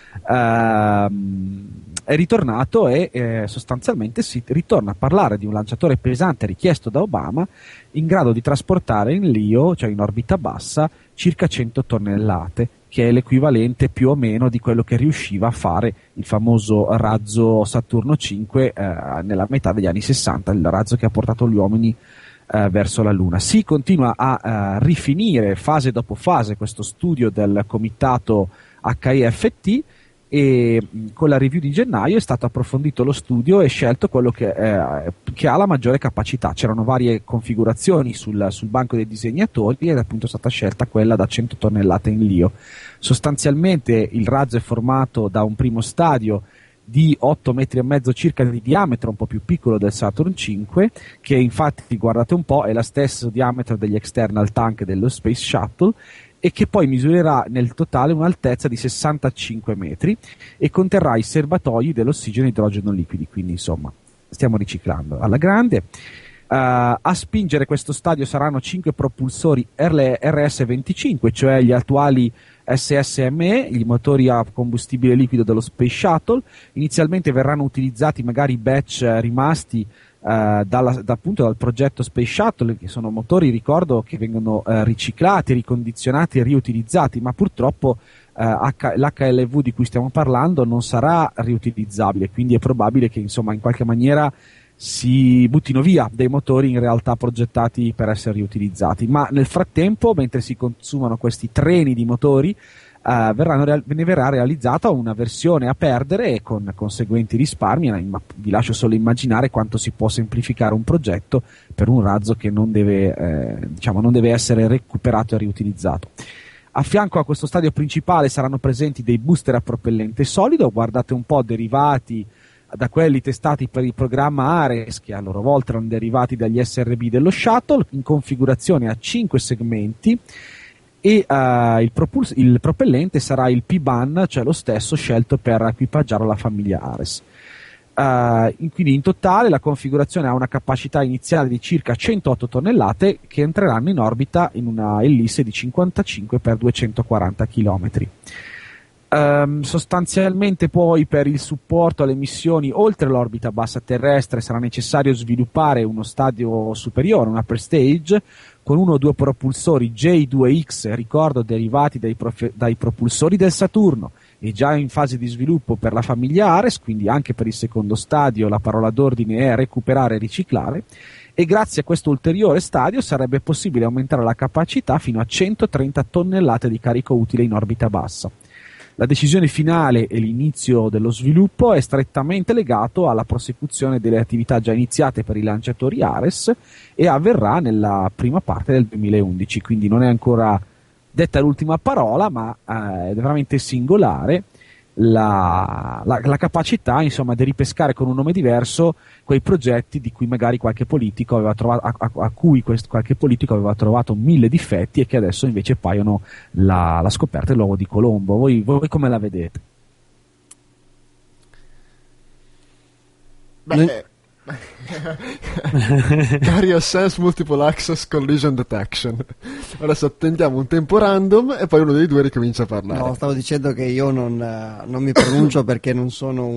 è ritornato e sostanzialmente si ritorna a parlare di un lanciatore pesante richiesto da Obama in grado di trasportare in LEO, cioè in orbita bassa, circa 100 tonnellate, che è l'equivalente più o meno di quello che riusciva a fare il famoso razzo Saturno 5 nella metà degli anni 60, il razzo che ha portato gli uomini verso la Luna. Si continua a rifinire fase dopo fase questo studio del comitato HIFT e con la review di gennaio è stato approfondito lo studio e scelto quello che ha la maggiore capacità. C'erano varie configurazioni sul banco dei disegnatori ed è appunto stata scelta quella da 100 tonnellate in LEO. Sostanzialmente il razzo è formato da un primo stadio di 8 metri e mezzo circa di diametro, un po' più piccolo del Saturn 5, che infatti, guardate un po', è lo stesso diametro degli external tank dello Space Shuttle, e che poi misurerà nel totale un'altezza di 65 metri e conterrà i serbatoi dell'ossigeno e idrogeno liquidi, quindi insomma stiamo riciclando alla grande. A spingere questo stadio saranno 5 propulsori RS-25, cioè gli attuali SSME, i motori a combustibile liquido dello Space Shuttle. Inizialmente verranno utilizzati magari i batch rimasti appunto dal progetto Space Shuttle, che sono motori, ricordo, che vengono riciclati, ricondizionati e riutilizzati, ma purtroppo l'HLV di cui stiamo parlando non sarà riutilizzabile, quindi è probabile che insomma in qualche maniera si buttino via dei motori in realtà progettati per essere riutilizzati. Ma nel frattempo, mentre si consumano questi treni di motori, ne verrà realizzata una versione a perdere e con conseguenti risparmi, ma vi lascio solo immaginare quanto si può semplificare un progetto per un razzo che non deve essere recuperato e riutilizzato. A fianco a questo stadio principale saranno presenti dei booster a propellente solido, guardate un po', derivati da quelli testati per il programma Ares, che a loro volta erano derivati dagli SRB dello Shuttle, in configurazione a 5 segmenti, e il propellente sarà il P-BAN, cioè lo stesso scelto per equipaggiare la famiglia Ares. Quindi in totale la configurazione ha una capacità iniziale di circa 108 tonnellate che entreranno in orbita in una ellisse di 55 x 240 km. Sostanzialmente poi per il supporto alle missioni oltre l'orbita bassa terrestre sarà necessario sviluppare uno stadio superiore, un upper stage, con 1 o 2 propulsori J2X, ricordo derivati dai propulsori del Saturno, e già in fase di sviluppo per la famiglia Ares, quindi anche per il secondo stadio la parola d'ordine è recuperare e riciclare, e grazie a questo ulteriore stadio sarebbe possibile aumentare la capacità fino a 130 tonnellate di carico utile in orbita bassa. La decisione finale e l'inizio dello sviluppo è strettamente legato alla prosecuzione delle attività già iniziate per i lanciatori Ares e avverrà nella prima parte del 2011, quindi non è ancora detta l'ultima parola, ma è veramente singolare la capacità, insomma, di ripescare con un nome diverso quei progetti di cui magari qualche politico aveva trovato, qualche politico aveva trovato 1000 difetti e che adesso invece paiono la scoperta dell'uovo di Colombo. Voi come la vedete? Carrier Sense Multiple Access Collision Detection. Adesso attendiamo un tempo random e poi uno dei due ricomincia a parlare. No, stavo dicendo che io non mi pronuncio perché non sono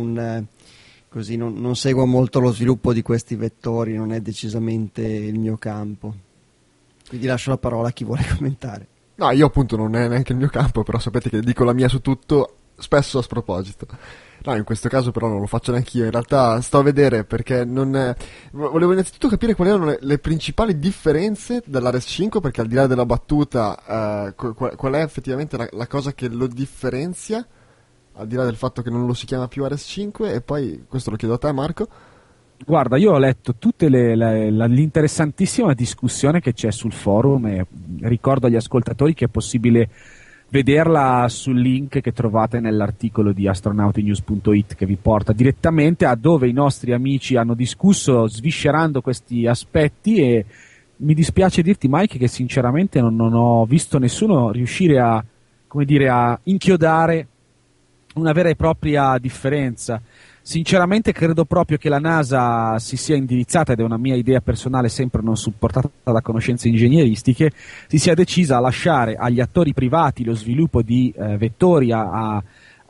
non seguo molto lo sviluppo di questi vettori, non è decisamente il mio campo, quindi lascio la parola a chi vuole commentare. No, io appunto non è neanche il mio campo, però sapete che dico la mia su tutto, spesso a sproposito. No, in questo caso però non lo faccio neanche io, in realtà sto a vedere perché volevo innanzitutto capire quali erano le principali differenze dell'Ares 5, perché al di là della battuta qual è effettivamente la cosa che lo differenzia, al di là del fatto che non lo si chiama più Ares 5, e poi questo lo chiedo a te, Marco. Guarda, io ho letto tutte l'interessantissima discussione che c'è sul forum e ricordo agli ascoltatori che è possibile vederla sul link che trovate nell'articolo di astronautinews.it, che vi porta direttamente a dove i nostri amici hanno discusso sviscerando questi aspetti, e mi dispiace dirti, Mike, che sinceramente non ho visto nessuno riuscire a inchiodare una vera e propria differenza. Sinceramente credo proprio che la NASA si sia indirizzata, ed è una mia idea personale sempre non supportata da conoscenze ingegneristiche, si sia decisa a lasciare agli attori privati lo sviluppo di vettori a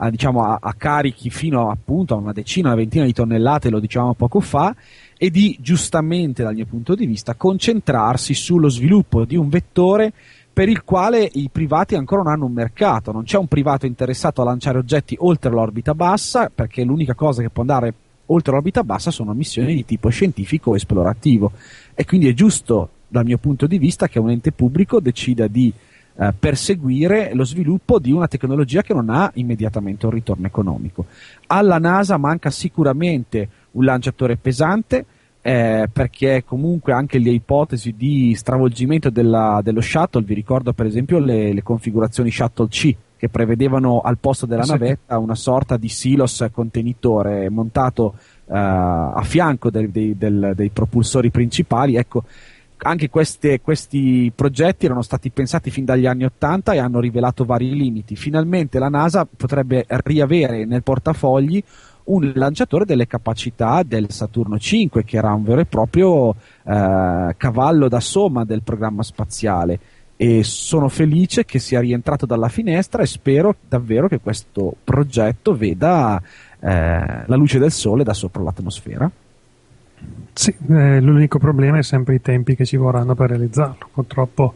carichi fino appunto a una ventina di tonnellate, lo dicevamo poco fa, e di, giustamente dal mio punto di vista, concentrarsi sullo sviluppo di un vettore per il quale i privati ancora non hanno un mercato. Non c'è un privato interessato a lanciare oggetti oltre l'orbita bassa, perché l'unica cosa che può andare oltre l'orbita bassa sono missioni di tipo scientifico o esplorativo, e quindi è giusto dal mio punto di vista che un ente pubblico decida di perseguire lo sviluppo di una tecnologia che non ha immediatamente un ritorno economico. Alla NASA manca sicuramente un lanciatore pesante, perché comunque anche le ipotesi di stravolgimento dello shuttle, vi ricordo per esempio le configurazioni Shuttle C, che prevedevano al posto della navetta una sorta di silos contenitore montato a fianco dei propulsori principali. Ecco, anche questi progetti erano stati pensati fin dagli anni '80 e hanno rivelato vari limiti. Finalmente la NASA potrebbe riavere nel portafogli un lanciatore delle capacità del Saturno 5, che era un vero e proprio cavallo da somma del programma spaziale, e sono felice che sia rientrato dalla finestra e spero davvero che questo progetto veda la luce del sole da sopra l'atmosfera. Sì, l'unico problema è sempre i tempi che ci vorranno per realizzarlo. Purtroppo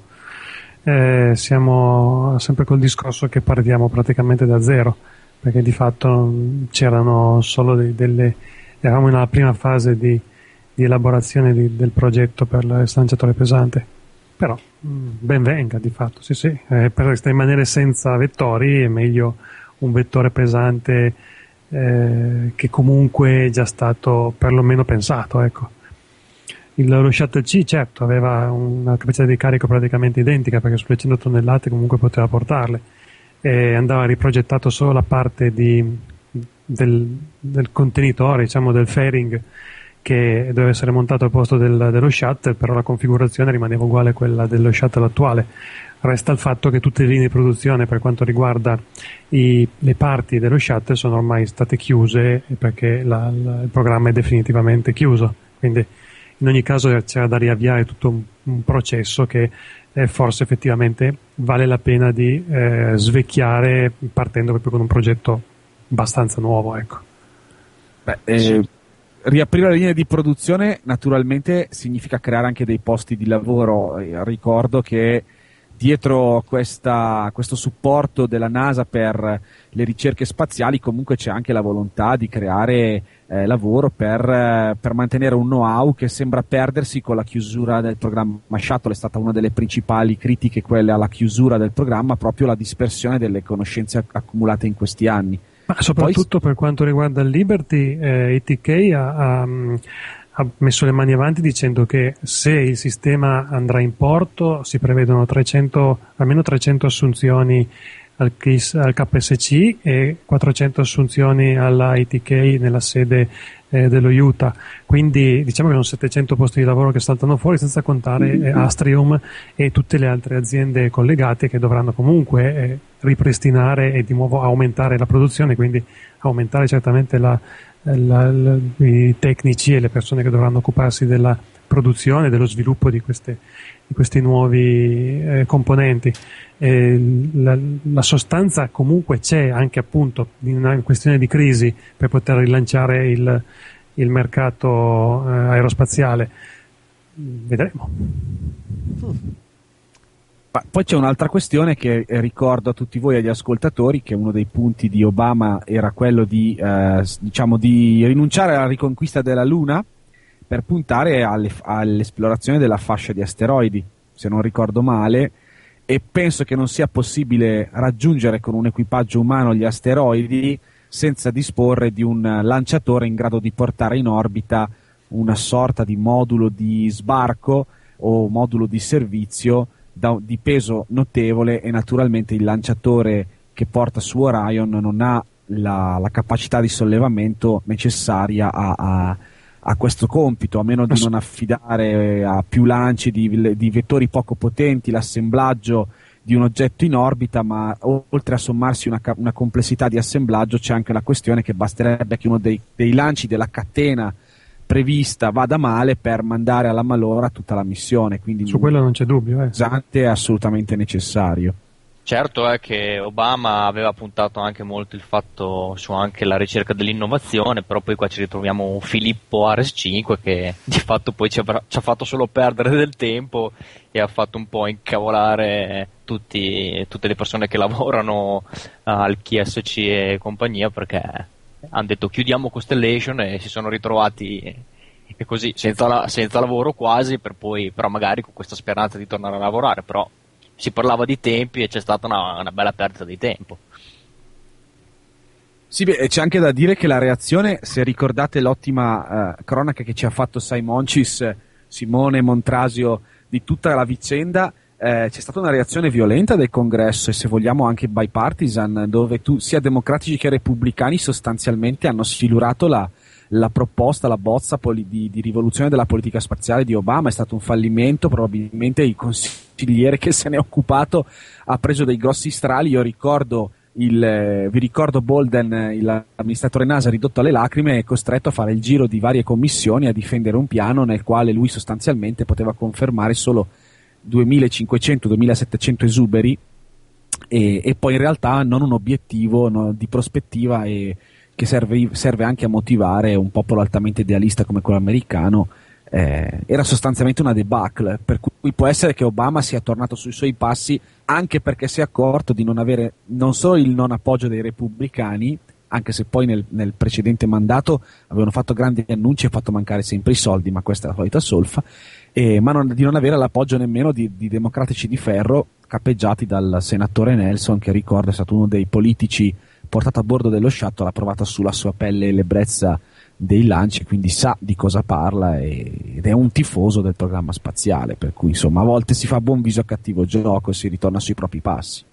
siamo sempre col discorso che partiamo praticamente da zero, perché di fatto c'erano solo eravamo nella prima fase di elaborazione del progetto per il lanciatore pesante. Però ben venga di fatto, sì, per rimanere senza vettori è meglio un vettore pesante che comunque è già stato perlomeno pensato, ecco. Lo Shuttle C certo aveva una capacità di carico praticamente identica, perché sulle 100 tonnellate comunque poteva portarle, e andava riprogettato solo la parte del contenitore, diciamo del fairing, che doveva essere montato al posto dello shuttle, però la configurazione rimaneva uguale a quella dello shuttle attuale. Resta il fatto che tutte le linee di produzione per quanto riguarda le parti dello shuttle sono ormai state chiuse, perché il programma è definitivamente chiuso, quindi in ogni caso c'era da riavviare tutto un processo che forse effettivamente vale la pena di svecchiare, partendo proprio con un progetto abbastanza nuovo, ecco. Riaprire la linea di produzione naturalmente significa creare anche dei posti di lavoro. Ricordo che dietro questo supporto della NASA per le ricerche spaziali comunque c'è anche la volontà di creare lavoro per mantenere un know-how che sembra perdersi con la chiusura del programma Shuttle. È stata una delle principali critiche, quelle alla chiusura del programma, proprio la dispersione delle conoscenze accumulate in questi anni. Ma soprattutto per quanto riguarda il Liberty, ETK ha messo le mani avanti dicendo che se il sistema andrà in porto si prevedono almeno 300 assunzioni al KSC e 400 assunzioni alla ETK nella sede dello Utah, quindi diciamo che sono 700 posti di lavoro che saltano fuori, senza contare Astrium e tutte le altre aziende collegate che dovranno comunque ripristinare e di nuovo aumentare la produzione, quindi aumentare certamente i tecnici e le persone che dovranno occuparsi della produzione e dello sviluppo di questi nuovi componenti. La sostanza comunque c'è, anche appunto in una questione di crisi, per poter rilanciare il mercato aerospaziale. Vedremo. Ma poi c'è un'altra questione che ricordo a tutti voi e agli ascoltatori, che uno dei punti di Obama era quello di rinunciare alla riconquista della Luna per puntare all'esplorazione della fascia di asteroidi, se non ricordo male, e penso che non sia possibile raggiungere con un equipaggio umano gli asteroidi senza disporre di un lanciatore in grado di portare in orbita una sorta di modulo di sbarco o modulo di servizio di peso notevole, e naturalmente il lanciatore che porta su Orion non ha la capacità di sollevamento necessaria a questo compito, a meno di non affidare a più lanci di vettori poco potenti l'assemblaggio di un oggetto in orbita. Ma oltre a sommarsi una complessità di assemblaggio, c'è anche la questione che basterebbe che uno dei lanci della catena prevista vada male per mandare alla malora tutta la missione, quindi su quello non c'è dubbio. È assolutamente necessario. Certo è che Obama aveva puntato anche molto il fatto su anche la ricerca dell'innovazione, però poi qua ci ritroviamo un Filippo Ares 5 che di fatto poi ci ha fatto solo perdere del tempo e ha fatto un po' incavolare tutte le persone che lavorano al KSC e compagnia, perché hanno detto chiudiamo Constellation e si sono ritrovati e così senza lavoro quasi, però magari con questa speranza di tornare a lavorare. Però si parlava di tempi e c'è stata una bella perdita di tempo. Sì, c'è anche da dire che la reazione, se ricordate l'ottima cronaca che ci ha fatto Simone Montrasio di tutta la vicenda, c'è stata una reazione violenta del Congresso, e se vogliamo anche bipartisan, dove sia democratici che repubblicani sostanzialmente hanno sfilurato la proposta, la bozza di rivoluzione della politica spaziale di Obama. È stato un fallimento, probabilmente il consigliere che se ne è occupato ha preso dei grossi strali. Io ricordo vi ricordo Bolden, l'amministratore NASA, ridotto alle lacrime, è costretto a fare il giro di varie commissioni a difendere un piano nel quale lui sostanzialmente poteva confermare solo 2500-2700 esuberi e poi in realtà non un obiettivo di prospettiva e che serve anche a motivare un popolo altamente idealista come quello americano. Era sostanzialmente una debacle, per cui può essere che Obama sia tornato sui suoi passi anche perché si è accorto di non avere non solo il non appoggio dei repubblicani, anche se poi nel precedente mandato avevano fatto grandi annunci e fatto mancare sempre i soldi, ma questa è la solita solfa, ma di non avere l'appoggio nemmeno di democratici di ferro capeggiati dal senatore Nelson, che ricordo è stato uno dei politici portato a bordo dello shuttle, ha provato sulla sua pelle l'ebbrezza dei lanci, quindi sa di cosa parla ed è un tifoso del programma spaziale, per cui insomma a volte si fa buon viso a cattivo gioco e si ritorna sui propri passi.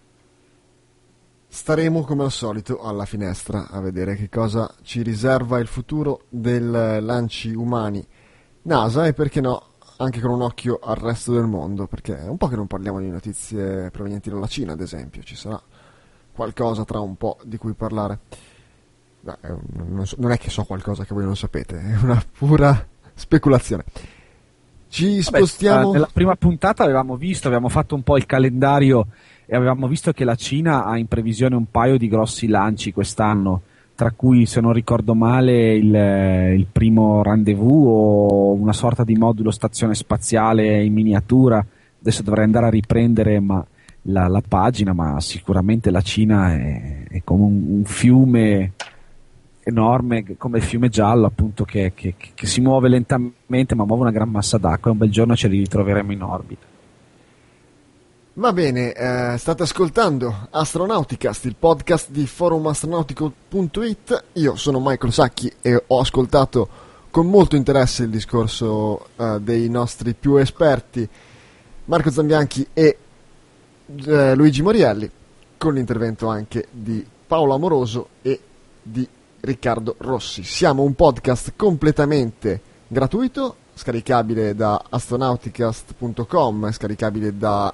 Staremo come al solito alla finestra a vedere che cosa ci riserva il futuro dei lanci umani NASA e perché no anche con un occhio al resto del mondo, perché è un po' che non parliamo di notizie provenienti dalla Cina, ad esempio. Ci sarà qualcosa tra un po' di cui parlare. Non è che so qualcosa che voi non sapete, è una pura speculazione. Ci spostiamo. Nella prima puntata avevamo fatto un po' il calendario e avevamo visto che la Cina ha in previsione un paio di grossi lanci quest'anno, tra cui, se non ricordo male, il primo rendezvous o una sorta di modulo stazione spaziale in miniatura. Adesso dovrei andare a riprendere la pagina, ma sicuramente la Cina è come un fiume enorme, come il fiume Giallo, appunto, che si muove lentamente ma muove una gran massa d'acqua, e un bel giorno ce li ritroveremo in orbita. Va bene, state ascoltando Astronauticast, il podcast di forumastronautico.it. Io sono Michael Sacchi e ho ascoltato con molto interesse il discorso dei nostri più esperti Marco Zambianchi e Luigi Morielli, con l'intervento anche di Paolo Amoroso e di Riccardo Rossi. Siamo un podcast completamente gratuito, scaricabile da astronauticast.com, scaricabile da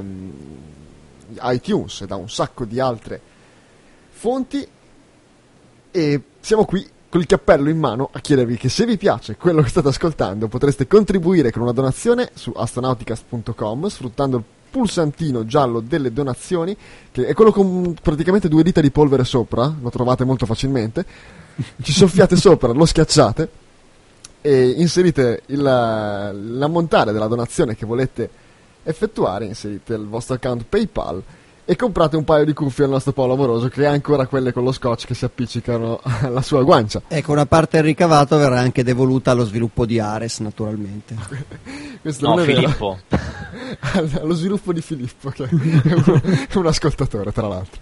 iTunes e da un sacco di altre fonti, e siamo qui col cappello in mano a chiedervi che se vi piace quello che state ascoltando potreste contribuire con una donazione su astronauticast.com sfruttando il pulsantino giallo delle donazioni, che è quello con praticamente 2 dita di polvere sopra, lo trovate molto facilmente, ci soffiate sopra, lo schiacciate e inserite l'ammontare della donazione che volete effettuare, inserite il vostro account PayPal e comprate un paio di cuffie al nostro Paolo Amoroso, che ha ancora quelle con lo scotch che si appiccicano alla sua guancia. Ecco, una parte del ricavato verrà anche devoluta allo sviluppo di Ares, naturalmente. Questo non è Filippo. Vero. Allo sviluppo di Filippo, che è un ascoltatore, tra l'altro.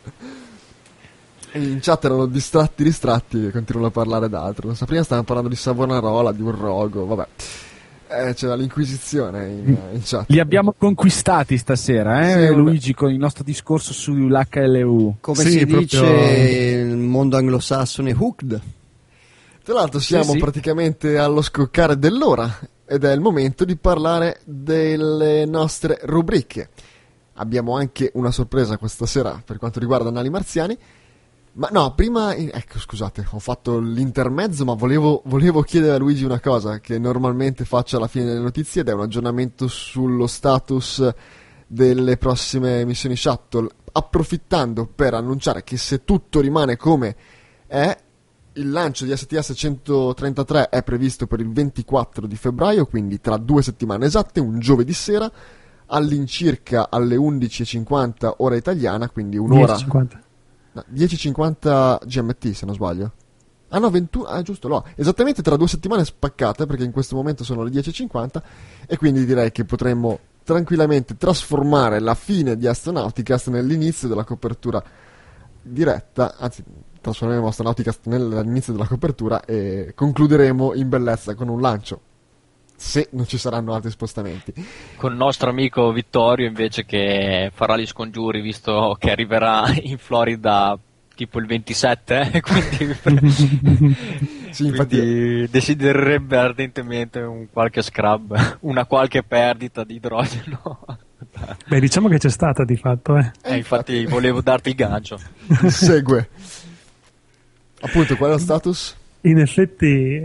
In chat erano distratti e continuano a parlare d'altro. Non so, prima stavano parlando di Savonarola, di un rogo, vabbè. C'era l'Inquisizione in chat. Li abbiamo conquistati stasera, Sì, Luigi, con il nostro discorso sull'HLU. Come Sì, si proprio... dice nel mondo anglosassone, hooked. Tra l'altro siamo praticamente allo scoccare dell'ora ed è il momento di parlare delle nostre rubriche. Abbiamo anche una sorpresa questa sera per quanto riguarda Anali Marziani. Ma no, prima, ecco, scusate, ho fatto l'intermezzo, ma volevo chiedere a Luigi una cosa che normalmente faccio alla fine delle notizie, ed è un aggiornamento sullo status delle prossime missioni Shuttle, approfittando per annunciare che se tutto rimane come è, il lancio di STS-133 è previsto per il 24 di febbraio, quindi tra 2 settimane esatte, un giovedì sera, all'incirca alle 11:50 ora italiana, quindi un'ora... 10:50. No, 10:50 GMT, se non sbaglio. Ah no, 21, giusto, no. Esattamente tra 2 settimane spaccate, perché in questo momento sono le 10:50, e quindi direi che potremmo tranquillamente trasformare la fine di Astronauticast nell'inizio della copertura diretta, anzi, trasformeremo Astronauticast nell'inizio della copertura e concluderemo in bellezza con un lancio, se non ci saranno altri spostamenti. Con il nostro amico Vittorio invece, che farà gli scongiuri, visto che arriverà in Florida tipo il 27, quindi, Sì, infatti quindi desidererebbe ardentemente un qualche scrub, una qualche perdita di idrogeno. Beh, diciamo che c'è stata di fatto, infatti volevo darti il gancio. Segue. Appunto, qual è lo status? In effetti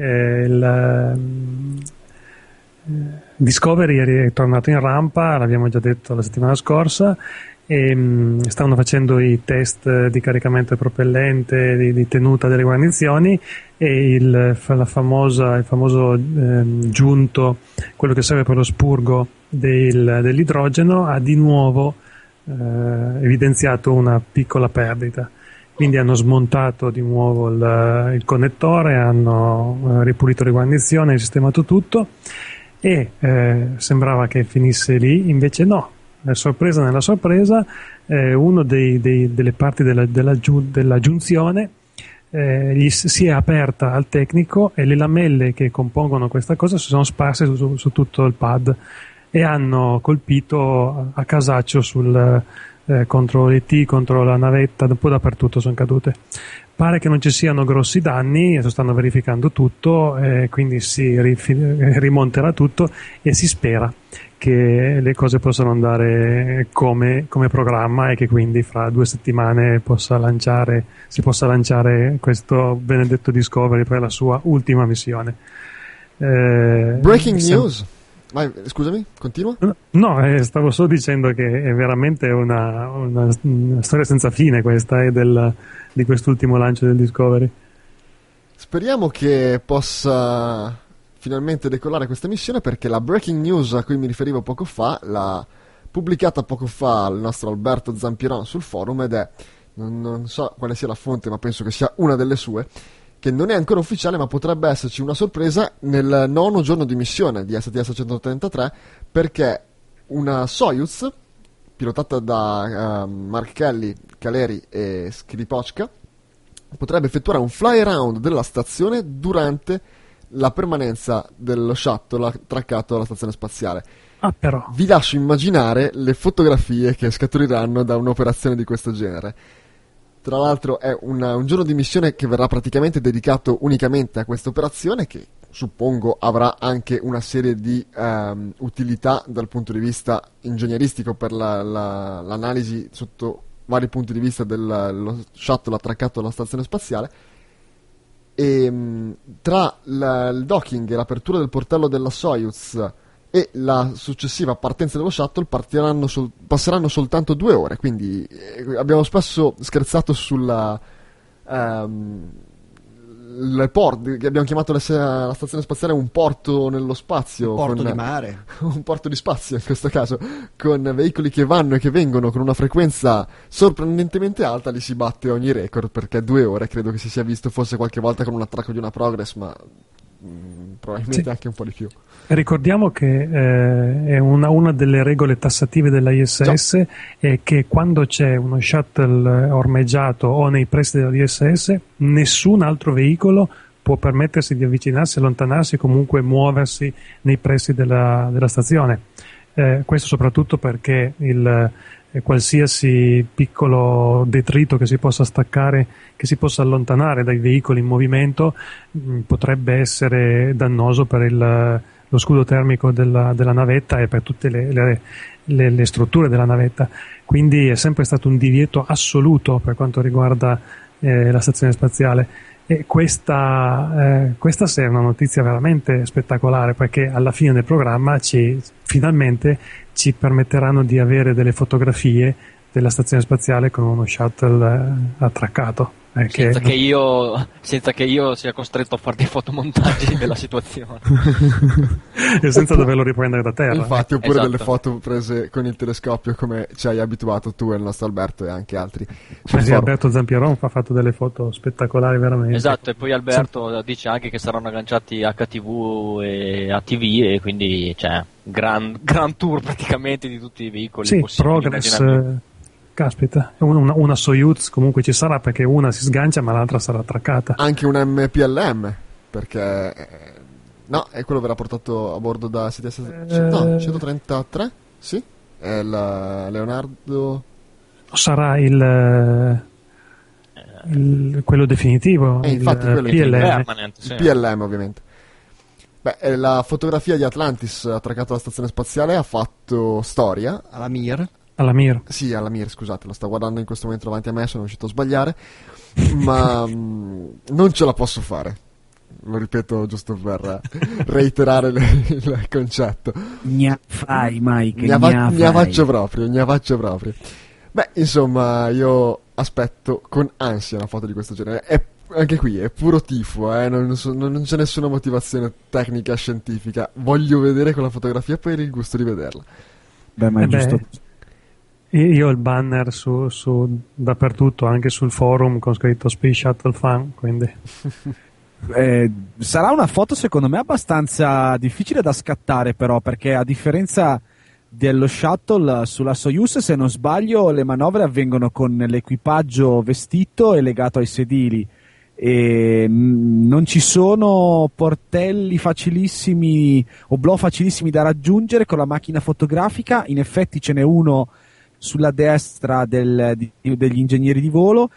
Discovery è tornato in rampa, l'abbiamo già detto la settimana scorsa, e stavano facendo i test di caricamento del propellente, di tenuta delle guarnizioni, e il famoso giunto, quello che serve per lo spurgo dell'idrogeno, ha di nuovo evidenziato una piccola perdita. Quindi hanno smontato di nuovo il connettore, hanno ripulito le guarnizioni, sistemato tutto, e sembrava che finisse lì, invece no. Sorpresa nella sorpresa, uno delle parti della giunzione gli si è aperta al tecnico, e le lamelle che compongono questa cosa si sono sparse su tutto il pad e hanno colpito a casaccio contro l'ET, contro la navetta, un po' dappertutto sono cadute. Pare che non ci siano grossi danni, adesso stanno verificando tutto, quindi si rimonterà tutto, e si spera che le cose possano andare come programma, e che quindi fra 2 settimane si possa lanciare questo benedetto Discovery per la sua ultima missione. Breaking news. Vai, scusami, continua? No, stavo solo dicendo che è veramente una storia senza fine questa, di quest'ultimo lancio del Discovery. Speriamo che possa finalmente decollare questa missione, perché la breaking news a cui mi riferivo poco fa l'ha pubblicata poco fa il nostro Alberto Zampirano sul forum, ed è, non so quale sia la fonte, ma penso che sia una delle sue, che non è ancora ufficiale, ma potrebbe esserci una sorpresa nel 9° giorno di missione di STS-133, perché una Soyuz pilotata da Mark Kelly, Kaleri e Skripochka potrebbe effettuare un fly around della stazione durante la permanenza dello shuttle attraccato alla stazione spaziale. Però Vi lascio immaginare le fotografie che scaturiranno da un'operazione di questo genere. Tra l'altro è un giorno di missione che verrà praticamente dedicato unicamente a questa operazione, che suppongo avrà anche una serie di utilità dal punto di vista ingegneristico per l'analisi sotto vari punti di vista dello shuttle attraccato alla stazione spaziale. E tra il docking e l'apertura del portello della Soyuz e la successiva partenza dello shuttle passeranno soltanto 2 ore, quindi abbiamo spesso scherzato sulla le port, che abbiamo chiamato la stazione spaziale un porto nello spazio, un porto di mare, un porto di spazio in questo caso, con veicoli che vanno e che vengono con una frequenza sorprendentemente alta. Li si batte ogni record, perché 2 ore credo che si sia visto forse qualche volta con un attracco di una Progress, ma probabilmente sì, anche un po' di più. Ricordiamo che è una delle regole tassative della ISS è che quando c'è uno shuttle ormeggiato o nei pressi della ISS, nessun altro veicolo può permettersi di avvicinarsi, allontanarsi, comunque muoversi nei pressi della stazione. Questo soprattutto perché qualsiasi piccolo detrito che si possa staccare, che si possa allontanare dai veicoli in movimento, potrebbe essere dannoso per lo scudo termico della navetta e per tutte le strutture della navetta. Quindi è sempre stato un divieto assoluto per quanto riguarda la stazione spaziale. E questa è una notizia veramente spettacolare, perché alla fine del programma finalmente ci permetteranno di avere delle fotografie della stazione spaziale con uno shuttle attraccato. Senza che io sia costretto a fare dei fotomontaggi della situazione. E senza doverlo riprendere da terra. Infatti, oppure esatto, delle foto prese con il telescopio, come ci hai abituato tu e il nostro Alberto e anche altri. Sì, Alberto Zampieron ha fatto delle foto spettacolari veramente. Esatto, e poi Alberto dice anche che saranno agganciati HTV e ATV, e quindi gran tour praticamente di tutti i veicoli possibili. Progress. Caspita, una Soyuz comunque ci sarà, perché una si sgancia ma l'altra sarà attraccata. Anche un MPLM, perché e quello verrà portato a bordo da STS 133? Sì? È la Leonardo. Sarà quello definitivo, infatti il quello PLM. Permanent, sì. Il PLM ovviamente. Beh, la fotografia di Atlantis attraccato alla stazione spaziale ha fatto storia. Alla Mir. Alla Mir. Sì, alla Mir, scusate, lo sto guardando in questo momento davanti a me, sono riuscito a sbagliare, ma non ce la posso fare. Lo ripeto giusto per reiterare il concetto. Gna fai, Mike, Ne faccio proprio. Beh, insomma, io aspetto con ansia una foto di questo genere. Anche qui è puro tifo, non c'è nessuna motivazione tecnica, scientifica. Voglio vedere quella fotografia e poi il gusto di vederla. Beh, ma è giusto. Io ho il banner su dappertutto, anche sul forum con scritto Space Shuttle Fan, quindi... sarà una foto secondo me abbastanza difficile da scattare, però, perché a differenza dello shuttle sulla Soyuz, se non sbaglio, le manovre avvengono con l'equipaggio vestito e legato ai sedili e non ci sono portelli facilissimi, oblò facilissimi da raggiungere con la macchina fotografica. In effetti ce n'è uno sulla destra degli ingegneri di volo,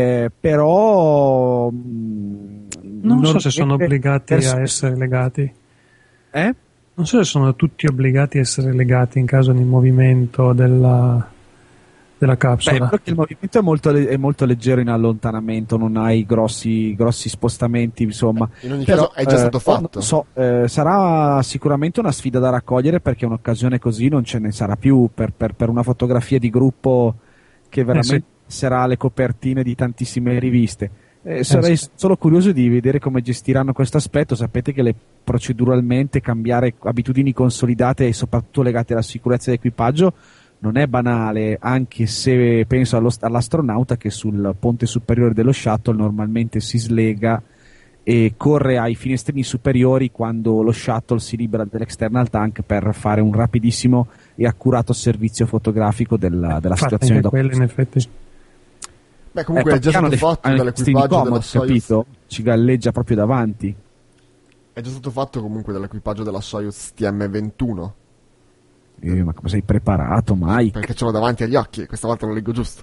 però non so se sono obbligati a essere legati. Non so se sono tutti obbligati a essere legati in caso di movimento della capsula. Perché il movimento è molto leggero in allontanamento, non hai grossi spostamenti, insomma. In ogni caso è già stato fatto. Sarà sicuramente una sfida da raccogliere, perché un'occasione così non ce ne sarà più per una fotografia di gruppo che veramente sarà alle copertine di tantissime riviste. Sarei solo curioso di vedere come gestiranno questo aspetto. Sapete che proceduralmente cambiare abitudini consolidate e soprattutto legate alla sicurezza dell'equipaggio non è banale, anche se penso all'astronauta che sul ponte superiore dello shuttle normalmente si slega e corre ai finestrini superiori quando lo shuttle si libera dell'external tank per fare un rapidissimo e accurato servizio fotografico della situazione dopo. In effetti. Beh, comunque è già stato fatto dall'equipaggio della Soyuz. Capito? Ci galleggia proprio davanti. È già stato fatto comunque dall'equipaggio della Soyuz TM21. Ma come sei preparato, Mike? Perché ce l'ho davanti agli occhi, questa volta lo leggo giusto.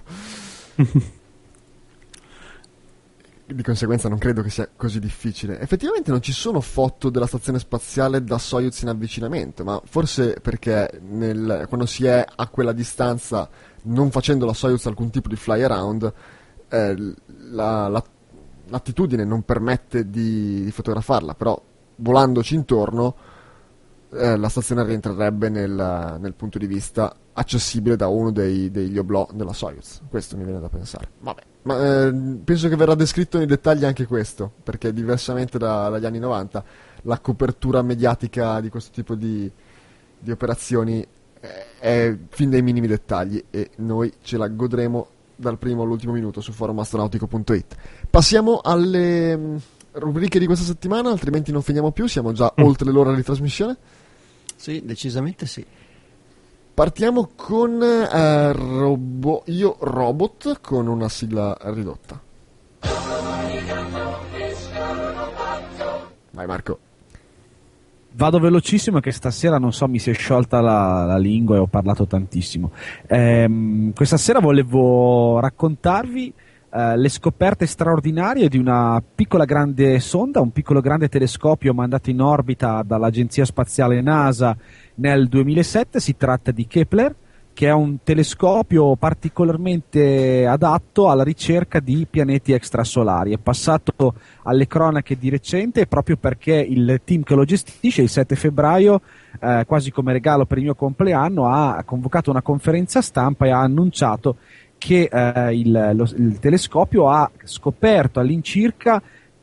Di conseguenza non credo che sia così difficile. Effettivamente non ci sono foto della stazione spaziale da Soyuz in avvicinamento, ma forse perché quando si è a quella distanza, non facendo la Soyuz alcun tipo di fly around, l'attitudine non permette di fotografarla, però volandoci intorno la stazione rientrerebbe nel punto di vista accessibile da uno degli oblò della Soyuz. Questo mi viene da pensare. Vabbè, ma penso che verrà descritto nei dettagli anche questo, perché diversamente dagli anni 90 la copertura mediatica di questo tipo di operazioni è fin dai minimi dettagli e noi ce la godremo dal primo all'ultimo minuto su forumastronautico.it. Passiamo alle rubriche di questa settimana, altrimenti non finiamo più, siamo già oltre l'ora di trasmissione. Sì, decisamente sì. Partiamo con Io Robot, con una sigla ridotta. Vai Marco. Vado velocissimo, che stasera non so, mi si è sciolta la lingua e ho parlato tantissimo. Questa sera volevo raccontarvi le scoperte straordinarie di una piccola grande sonda, un piccolo grande telescopio mandato in orbita dall'agenzia spaziale NASA nel 2007. Si tratta di Kepler, che è un telescopio particolarmente adatto alla ricerca di pianeti extrasolari. È passato alle cronache di recente proprio perché il team che lo gestisce il 7 febbraio, quasi come regalo per il mio compleanno, ha convocato una conferenza stampa e ha annunciato che il telescopio ha scoperto all'incirca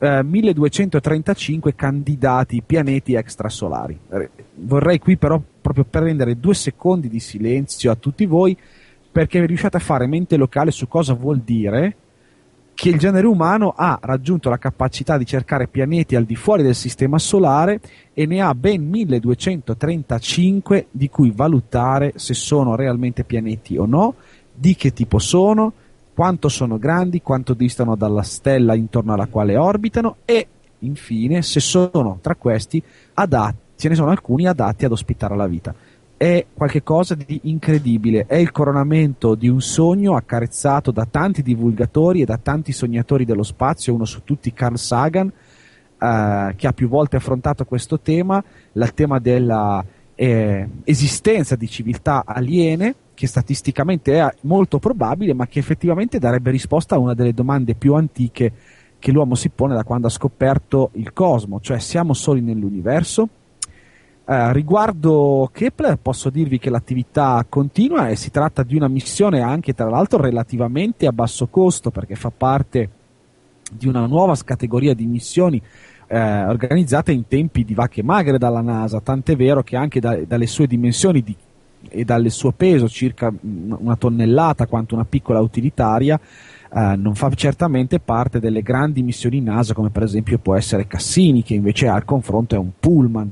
1235 candidati pianeti extrasolari. Vorrei qui però proprio prendere 2 secondi di silenzio a tutti voi, perché riusciate a fare mente locale su cosa vuol dire che il genere umano ha raggiunto la capacità di cercare pianeti al di fuori del sistema solare e ne ha ben 1235 di cui valutare se sono realmente pianeti o no, di che tipo sono, quanto sono grandi, quanto distano dalla stella intorno alla quale orbitano e infine se sono tra questi adatti, ce ne sono alcuni adatti ad ospitare la vita. È qualcosa di incredibile, è il coronamento di un sogno accarezzato da tanti divulgatori e da tanti sognatori dello spazio, uno su tutti Carl Sagan, che ha più volte affrontato questo tema, il tema della esistenza di civiltà aliene, che statisticamente è molto probabile, ma che effettivamente darebbe risposta a una delle domande più antiche che l'uomo si pone da quando ha scoperto il cosmo, cioè siamo soli nell'universo? Riguardo Kepler posso dirvi che l'attività continua e si tratta di una missione anche tra l'altro relativamente a basso costo, perché fa parte di una nuova categoria di missioni organizzate in tempi di vacche magre dalla NASA, tant'è vero che anche dalle sue dimensioni e dal suo peso, circa una tonnellata quanto una piccola utilitaria, non fa certamente parte delle grandi missioni NASA, come per esempio può essere Cassini, che invece al confronto è un pullman.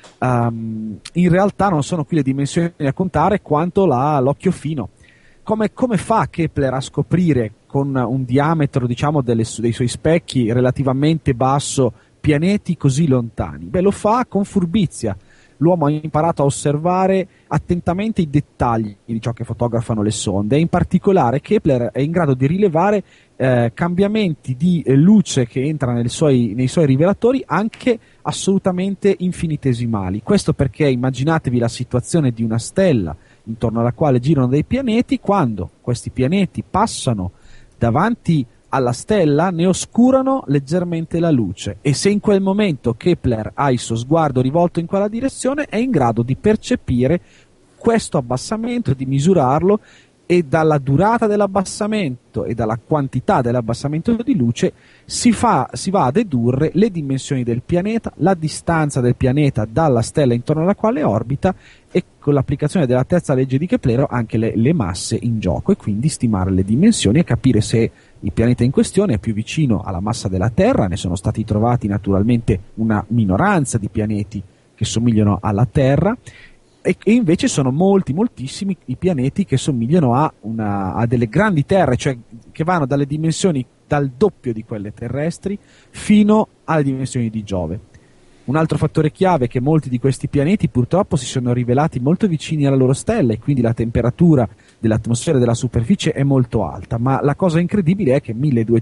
In realtà non sono qui le dimensioni a contare quanto l'occhio fino. Come fa Kepler a scoprire con un diametro, diciamo, dei suoi specchi relativamente basso pianeti così lontani? Lo fa con furbizia. L'uomo ha imparato a osservare attentamente i dettagli di ciò che fotografano le sonde, e in particolare Kepler è in grado di rilevare cambiamenti di luce che entra nei suoi rivelatori, anche assolutamente infinitesimali. Questo perché immaginatevi la situazione di una stella intorno alla quale girano dei pianeti. Quando questi pianeti passano davanti alla stella ne oscurano leggermente la luce, e se in quel momento Kepler ha il suo sguardo rivolto in quella direzione è in grado di percepire questo abbassamento, di misurarlo, e dalla durata dell'abbassamento e dalla quantità dell'abbassamento di luce si va a dedurre le dimensioni del pianeta, la distanza del pianeta dalla stella intorno alla quale orbita, e con l'applicazione della terza legge di Keplero anche le masse in gioco, e quindi stimare le dimensioni e capire se il pianeta in questione è più vicino alla massa della Terra. Ne sono stati trovati naturalmente una minoranza di pianeti che somigliano alla Terra, e invece sono moltissimi i pianeti che somigliano a delle grandi terre, cioè che vanno dalle dimensioni dal doppio di quelle terrestri fino alle dimensioni di Giove. Un altro fattore chiave è che molti di questi pianeti purtroppo si sono rivelati molto vicini alla loro stella, e quindi la temperatura dell'atmosfera e della superficie è molto alta, ma la cosa incredibile è che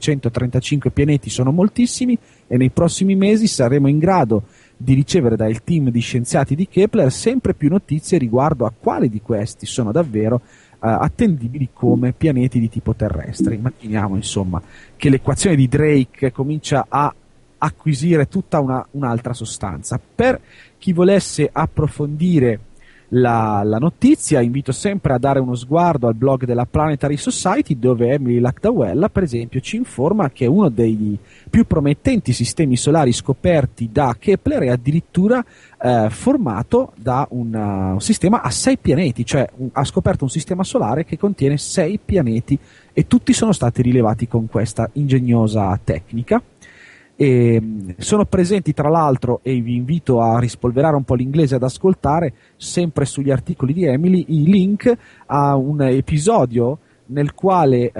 1235 pianeti sono moltissimi, e nei prossimi mesi saremo in grado di ricevere dal team di scienziati di Kepler sempre più notizie riguardo a quali di questi sono davvero attendibili come pianeti di tipo terrestre. Immaginiamo insomma che l'equazione di Drake comincia a acquisire tutta un'altra sostanza. Per chi volesse approfondire la notizia, invito sempre a dare uno sguardo al blog della Planetary Society, dove Emily Lacdawella per esempio ci informa che uno dei più promettenti sistemi solari scoperti da Kepler è addirittura formato da un sistema a 6 pianeti, cioè ha scoperto un sistema solare che contiene 6 pianeti, e tutti sono stati rilevati con questa ingegnosa tecnica. E sono presenti tra l'altro, e vi invito a rispolverare un po' l'inglese ad ascoltare, sempre sugli articoli di Emily, i link a un episodio nel quale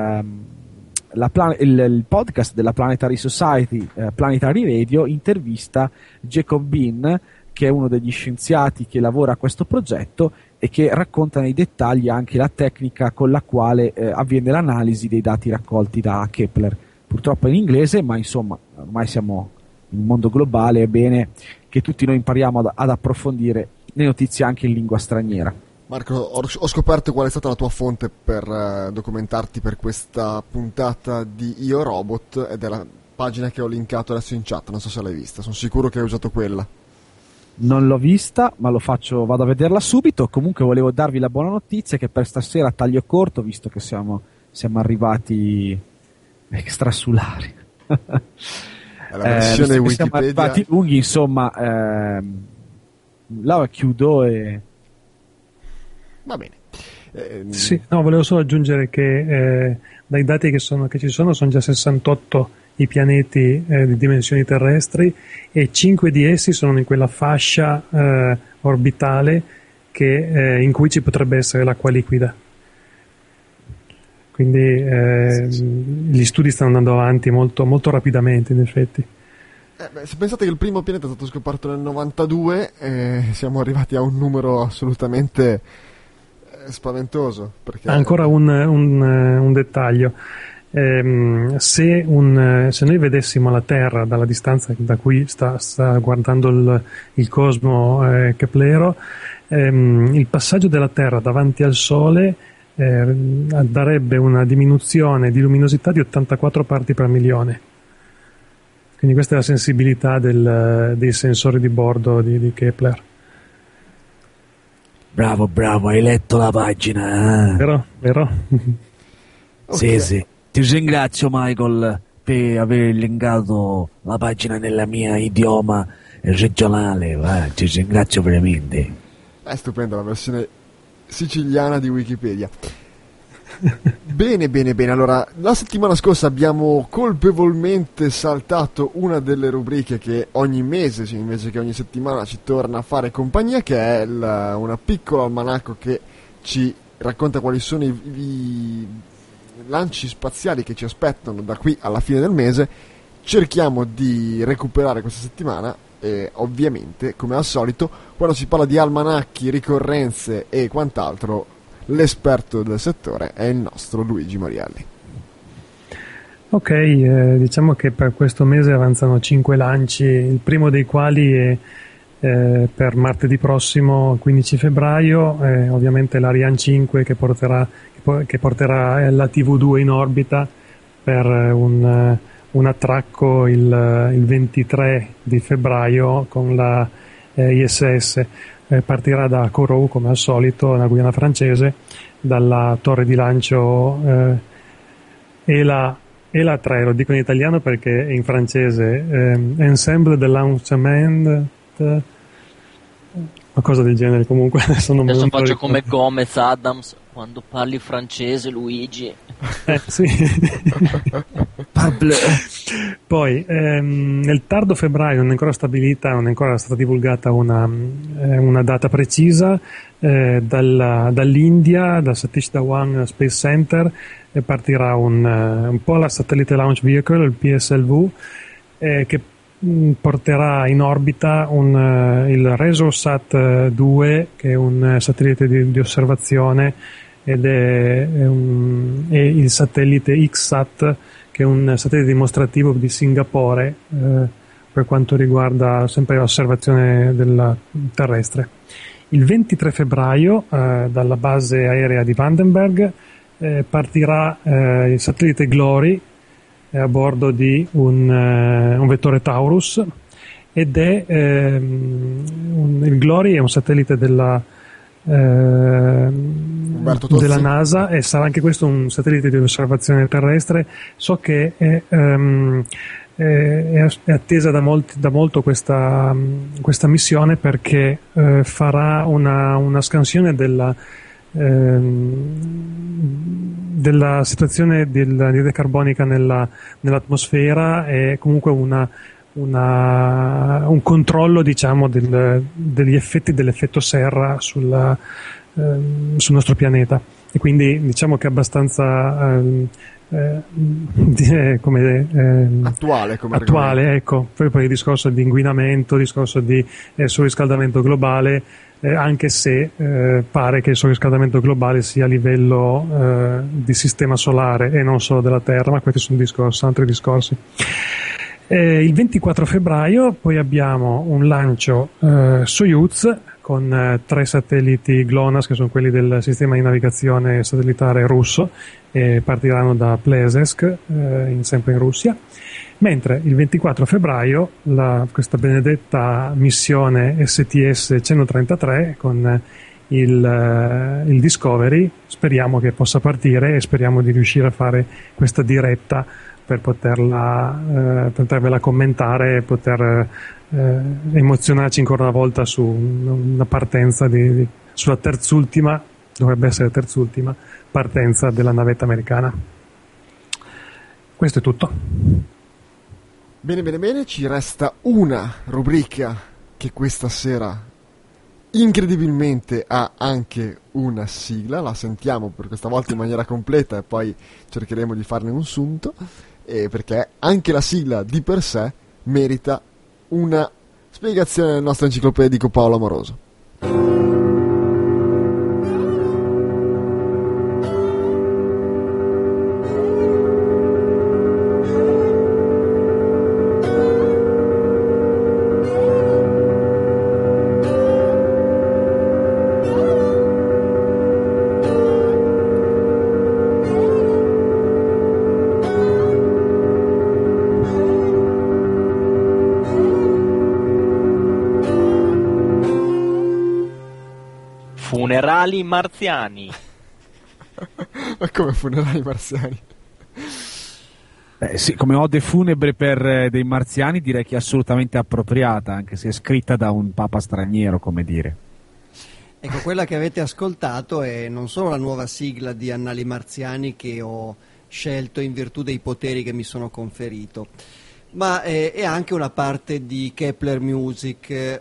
il podcast della Planetary Society, Planetary Radio, intervista Jacob Bean, che è uno degli scienziati che lavora a questo progetto e che racconta nei dettagli anche la tecnica con la quale avviene l'analisi dei dati raccolti da Kepler. Purtroppo in inglese, ma insomma ormai siamo in un mondo globale, è bene che tutti noi impariamo ad approfondire le notizie anche in lingua straniera. Marco, ho scoperto qual è stata la tua fonte per documentarti per questa puntata di Io Robot, ed è la pagina che ho linkato adesso in chat. Non so se l'hai vista, sono sicuro che hai usato quella. Non l'ho vista, ma vado a vederla subito. Comunque volevo darvi la buona notizia che per stasera taglio corto, visto che siamo arrivati extrasolari. La versione Wikipedia. Siamo arrivati lunghi, insomma, la chiudo e va bene. Sì, no, volevo solo aggiungere che dai dati che ci sono già 68 i pianeti di dimensioni terrestri, e 5 di essi sono in quella fascia orbitale in cui ci potrebbe essere l'acqua liquida. Quindi gli studi stanno andando avanti molto, molto rapidamente, in effetti. Se pensate che il primo pianeta è stato scoperto nel 92, siamo arrivati a un numero assolutamente spaventoso. Perché Ancora un dettaglio. Se noi vedessimo la Terra dalla distanza da cui sta guardando il cosmo Keplero, il passaggio della Terra davanti al Sole darebbe una diminuzione di luminosità di 84 parti per milione. Quindi questa è la sensibilità dei sensori di bordo di Kepler. Bravo, hai letto la pagina. Vero? Okay. Sì. Ti ringrazio, Michael, per aver linkato la pagina nella mia idioma regionale. Ti ringrazio veramente. È stupenda la versione siciliana di Wikipedia. Bene. Allora, la settimana scorsa abbiamo colpevolmente saltato una delle rubriche che ogni mese, invece che ogni settimana, ci torna a fare compagnia, che è una piccola almanacco che ci racconta quali sono i lanci spaziali che ci aspettano da qui alla fine del mese. Cerchiamo di recuperare questa settimana e ovviamente, come al solito, quando si parla di almanacchi, ricorrenze e quant'altro, l'esperto del settore è il nostro Luigi Morielli. Ok, diciamo che per questo mese avanzano 5 lanci, il primo dei quali è per martedì prossimo, 15 febbraio, ovviamente l'Ariane 5 che porterà la TV2 in orbita per un attracco il 23 di febbraio con la ISS. Partirà da Kourou, come al solito, nella Guyana francese, dalla torre di lancio ELA 3, lo dico in italiano perché è in francese, Ensemble de Lancement, qualcosa del genere. Comunque adesso faccio come Gomez Adams quando parli francese, Luigi. Sì. Poi nel tardo febbraio, non è ancora stabilita, non è ancora stata divulgata una data precisa, dall'India, dal Satish Dhawan Space Center, partirà un Polar Satellite Launch Vehicle, il PSLV, che porterà in orbita il ResoSat 2, che è un satellite di osservazione, ed è il satellite XSat, che è un satellite dimostrativo di Singapore per quanto riguarda sempre l'osservazione terrestre. Il 23 febbraio dalla base aerea di Vandenberg partirà il satellite Glory a bordo di un vettore Taurus, ed è il Glory è un satellite della NASA, e sarà anche questo un satellite di osservazione terrestre. So che è attesa da molto questa missione, perché farà una scansione della situazione di anidride carbonica nell'atmosfera, e comunque un controllo, diciamo, degli effetti dell'effetto serra sul nostro pianeta, e quindi diciamo che è abbastanza attuale, ecco. Poi il discorso di inquinamento, il discorso di surriscaldamento globale, anche se pare che il surriscaldamento globale sia a livello di sistema solare e non solo della Terra, ma questi sono altri discorsi. Il 24 febbraio poi abbiamo un lancio Soyuz con 3 satelliti GLONASS, che sono quelli del sistema di navigazione satellitare russo, e partiranno da Plesetsk, sempre in Russia. Mentre il 24 febbraio questa benedetta missione STS-133 con il Discovery, speriamo che possa partire, e speriamo di riuscire a fare questa diretta per potervela commentare e poter emozionarci ancora una volta su una partenza sulla terzultima, dovrebbe essere terzultima partenza della navetta americana. Questo è tutto. Bene, ci resta una rubrica che questa sera incredibilmente ha anche una sigla, la sentiamo per questa volta in maniera completa e poi cercheremo di farne un sunto, perché anche la sigla di per sé merita una spiegazione del nostro enciclopedico Paolo Amoroso. Funerali marziani. Ma come funerali marziani? Sì, come ode funebre per dei marziani direi che è assolutamente appropriata, anche se è scritta da un papa straniero, come dire. Ecco, quella che avete ascoltato è non solo la nuova sigla di Annali Marziani che ho scelto in virtù dei poteri che mi sono conferito, ma è anche una parte di Kepler Music,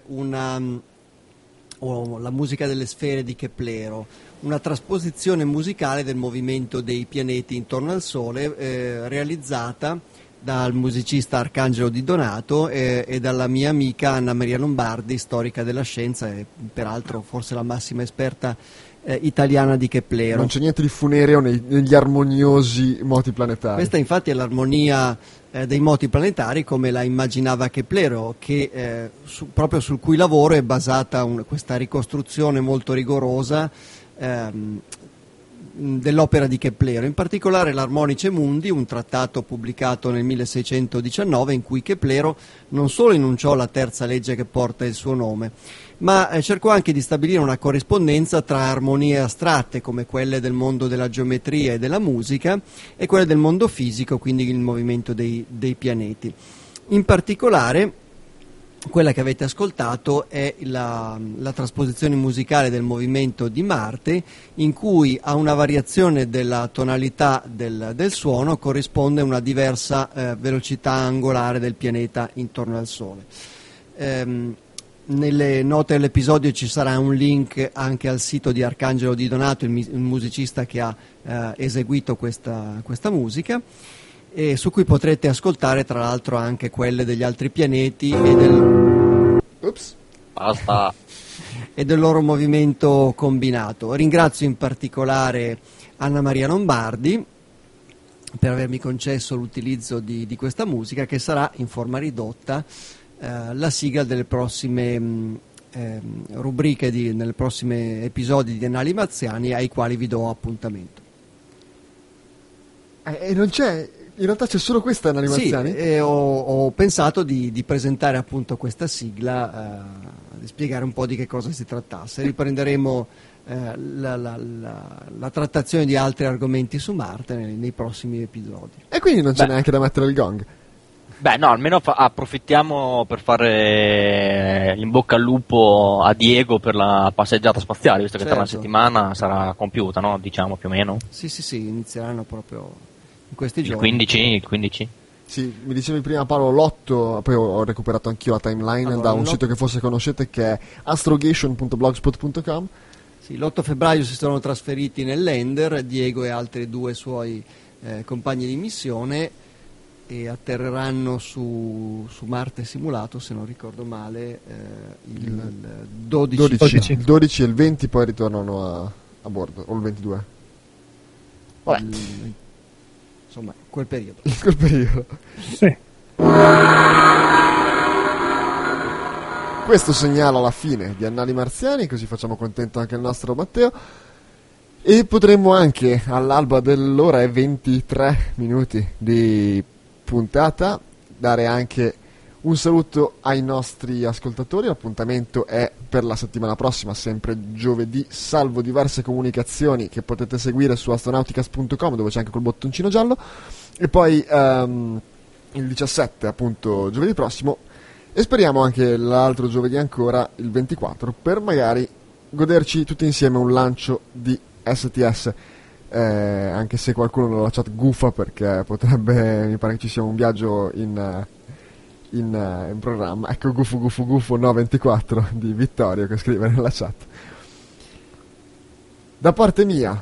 la musica delle sfere di Keplero, una trasposizione musicale del movimento dei pianeti intorno al Sole, realizzata dal musicista Arcangelo Di Donato e dalla mia amica Anna Maria Lombardi, storica della scienza e peraltro forse la massima esperta italiana di Keplero. Non c'è niente di funereo negli armoniosi moti planetari. Questa infatti è l'armonia dei moti planetari come la immaginava Keplero, che proprio sul cui lavoro è basata questa ricostruzione molto rigorosa dell'opera di Keplero, in particolare l'Harmonice Mundi, un trattato pubblicato nel 1619 in cui Keplero non solo enunciò la terza legge che porta il suo nome, ma cercò anche di stabilire una corrispondenza tra armonie astratte come quelle del mondo della geometria e della musica e quelle del mondo fisico, quindi il movimento dei pianeti. In particolare quella che avete ascoltato è la trasposizione musicale del movimento di Marte, in cui a una variazione della tonalità del suono corrisponde una diversa velocità angolare del pianeta intorno al Sole. Nelle note dell'episodio ci sarà un link anche al sito di Arcangelo Di Donato, il musicista che ha eseguito questa musica, e su cui potrete ascoltare tra l'altro anche quelle degli altri pianeti Basta. e del loro movimento combinato. Ringrazio in particolare Anna Maria Lombardi per avermi concesso l'utilizzo di questa musica, che sarà in forma ridotta la sigla delle prossime rubriche, nelle prossime episodi di Annali Marziani, ai quali vi do appuntamento. E non c'è... In realtà c'è solo questa Annali Marziani? Sì, ho pensato di presentare appunto questa sigla, di spiegare un po' di che cosa si trattasse. Riprenderemo la trattazione di altri argomenti su Marte nei prossimi episodi. E quindi non c'è neanche da mettere il gong? Beh, no, almeno approfittiamo per fare in bocca al lupo a Diego per la passeggiata spaziale, visto che tra una settimana sarà compiuta, no? Diciamo più o meno. Sì, inizieranno proprio in questi giorni. 15? Sì, mi dicevi prima Paolo, l'8, poi ho recuperato anch'io la timeline da un sito che forse conoscete, che è astrogation.blogspot.com. Sì, l'8 febbraio si sono trasferiti nell'Ender, Diego e altri due suoi compagni di missione, e atterreranno su Marte simulato, se non ricordo male, il 12. Il 12 e il 20 poi ritornano a bordo, o il 22. Vabbè. Insomma, quel periodo. Sì. Questo segnala la fine di Annali Marziani, così facciamo contento anche il nostro Matteo. E potremmo anche, all'alba dell'ora e 23 minuti di puntata, dare anche un saluto ai nostri ascoltatori. L'appuntamento è per la settimana prossima, sempre giovedì, salvo diverse comunicazioni che potete seguire su astronauticast.com, dove c'è anche quel bottoncino giallo, e poi il 17 appunto giovedì prossimo, e speriamo anche l'altro giovedì ancora, il 24, per magari goderci tutti insieme un lancio di STS, anche se qualcuno nella chat gufa, perché potrebbe, mi pare che ci sia un viaggio in programma. Ecco, gufo no 24 di Vittorio che scrive nella chat. Da parte mia,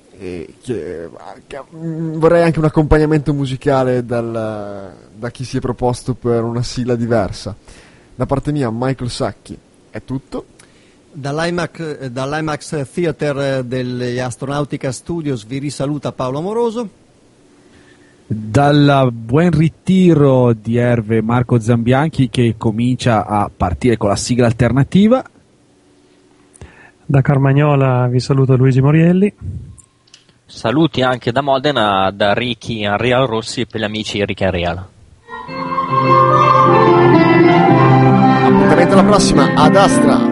vorrei anche un accompagnamento musicale da chi si è proposto per una sigla diversa. Da parte mia, Michael Sacchi, è tutto. Dall'IMAX Theater degli Astronautica Studios vi risaluta Paolo Amoroso. Dal buon ritiro di Erve Marco Zambianchi, che comincia a partire con la sigla alternativa. Da Carmagnola vi saluto Luigi Morielli. Saluti anche da Modena, da Ricky Unreal Rossi, per gli amici Ricky Unreal. Appuntamento alla prossima, ad Astra.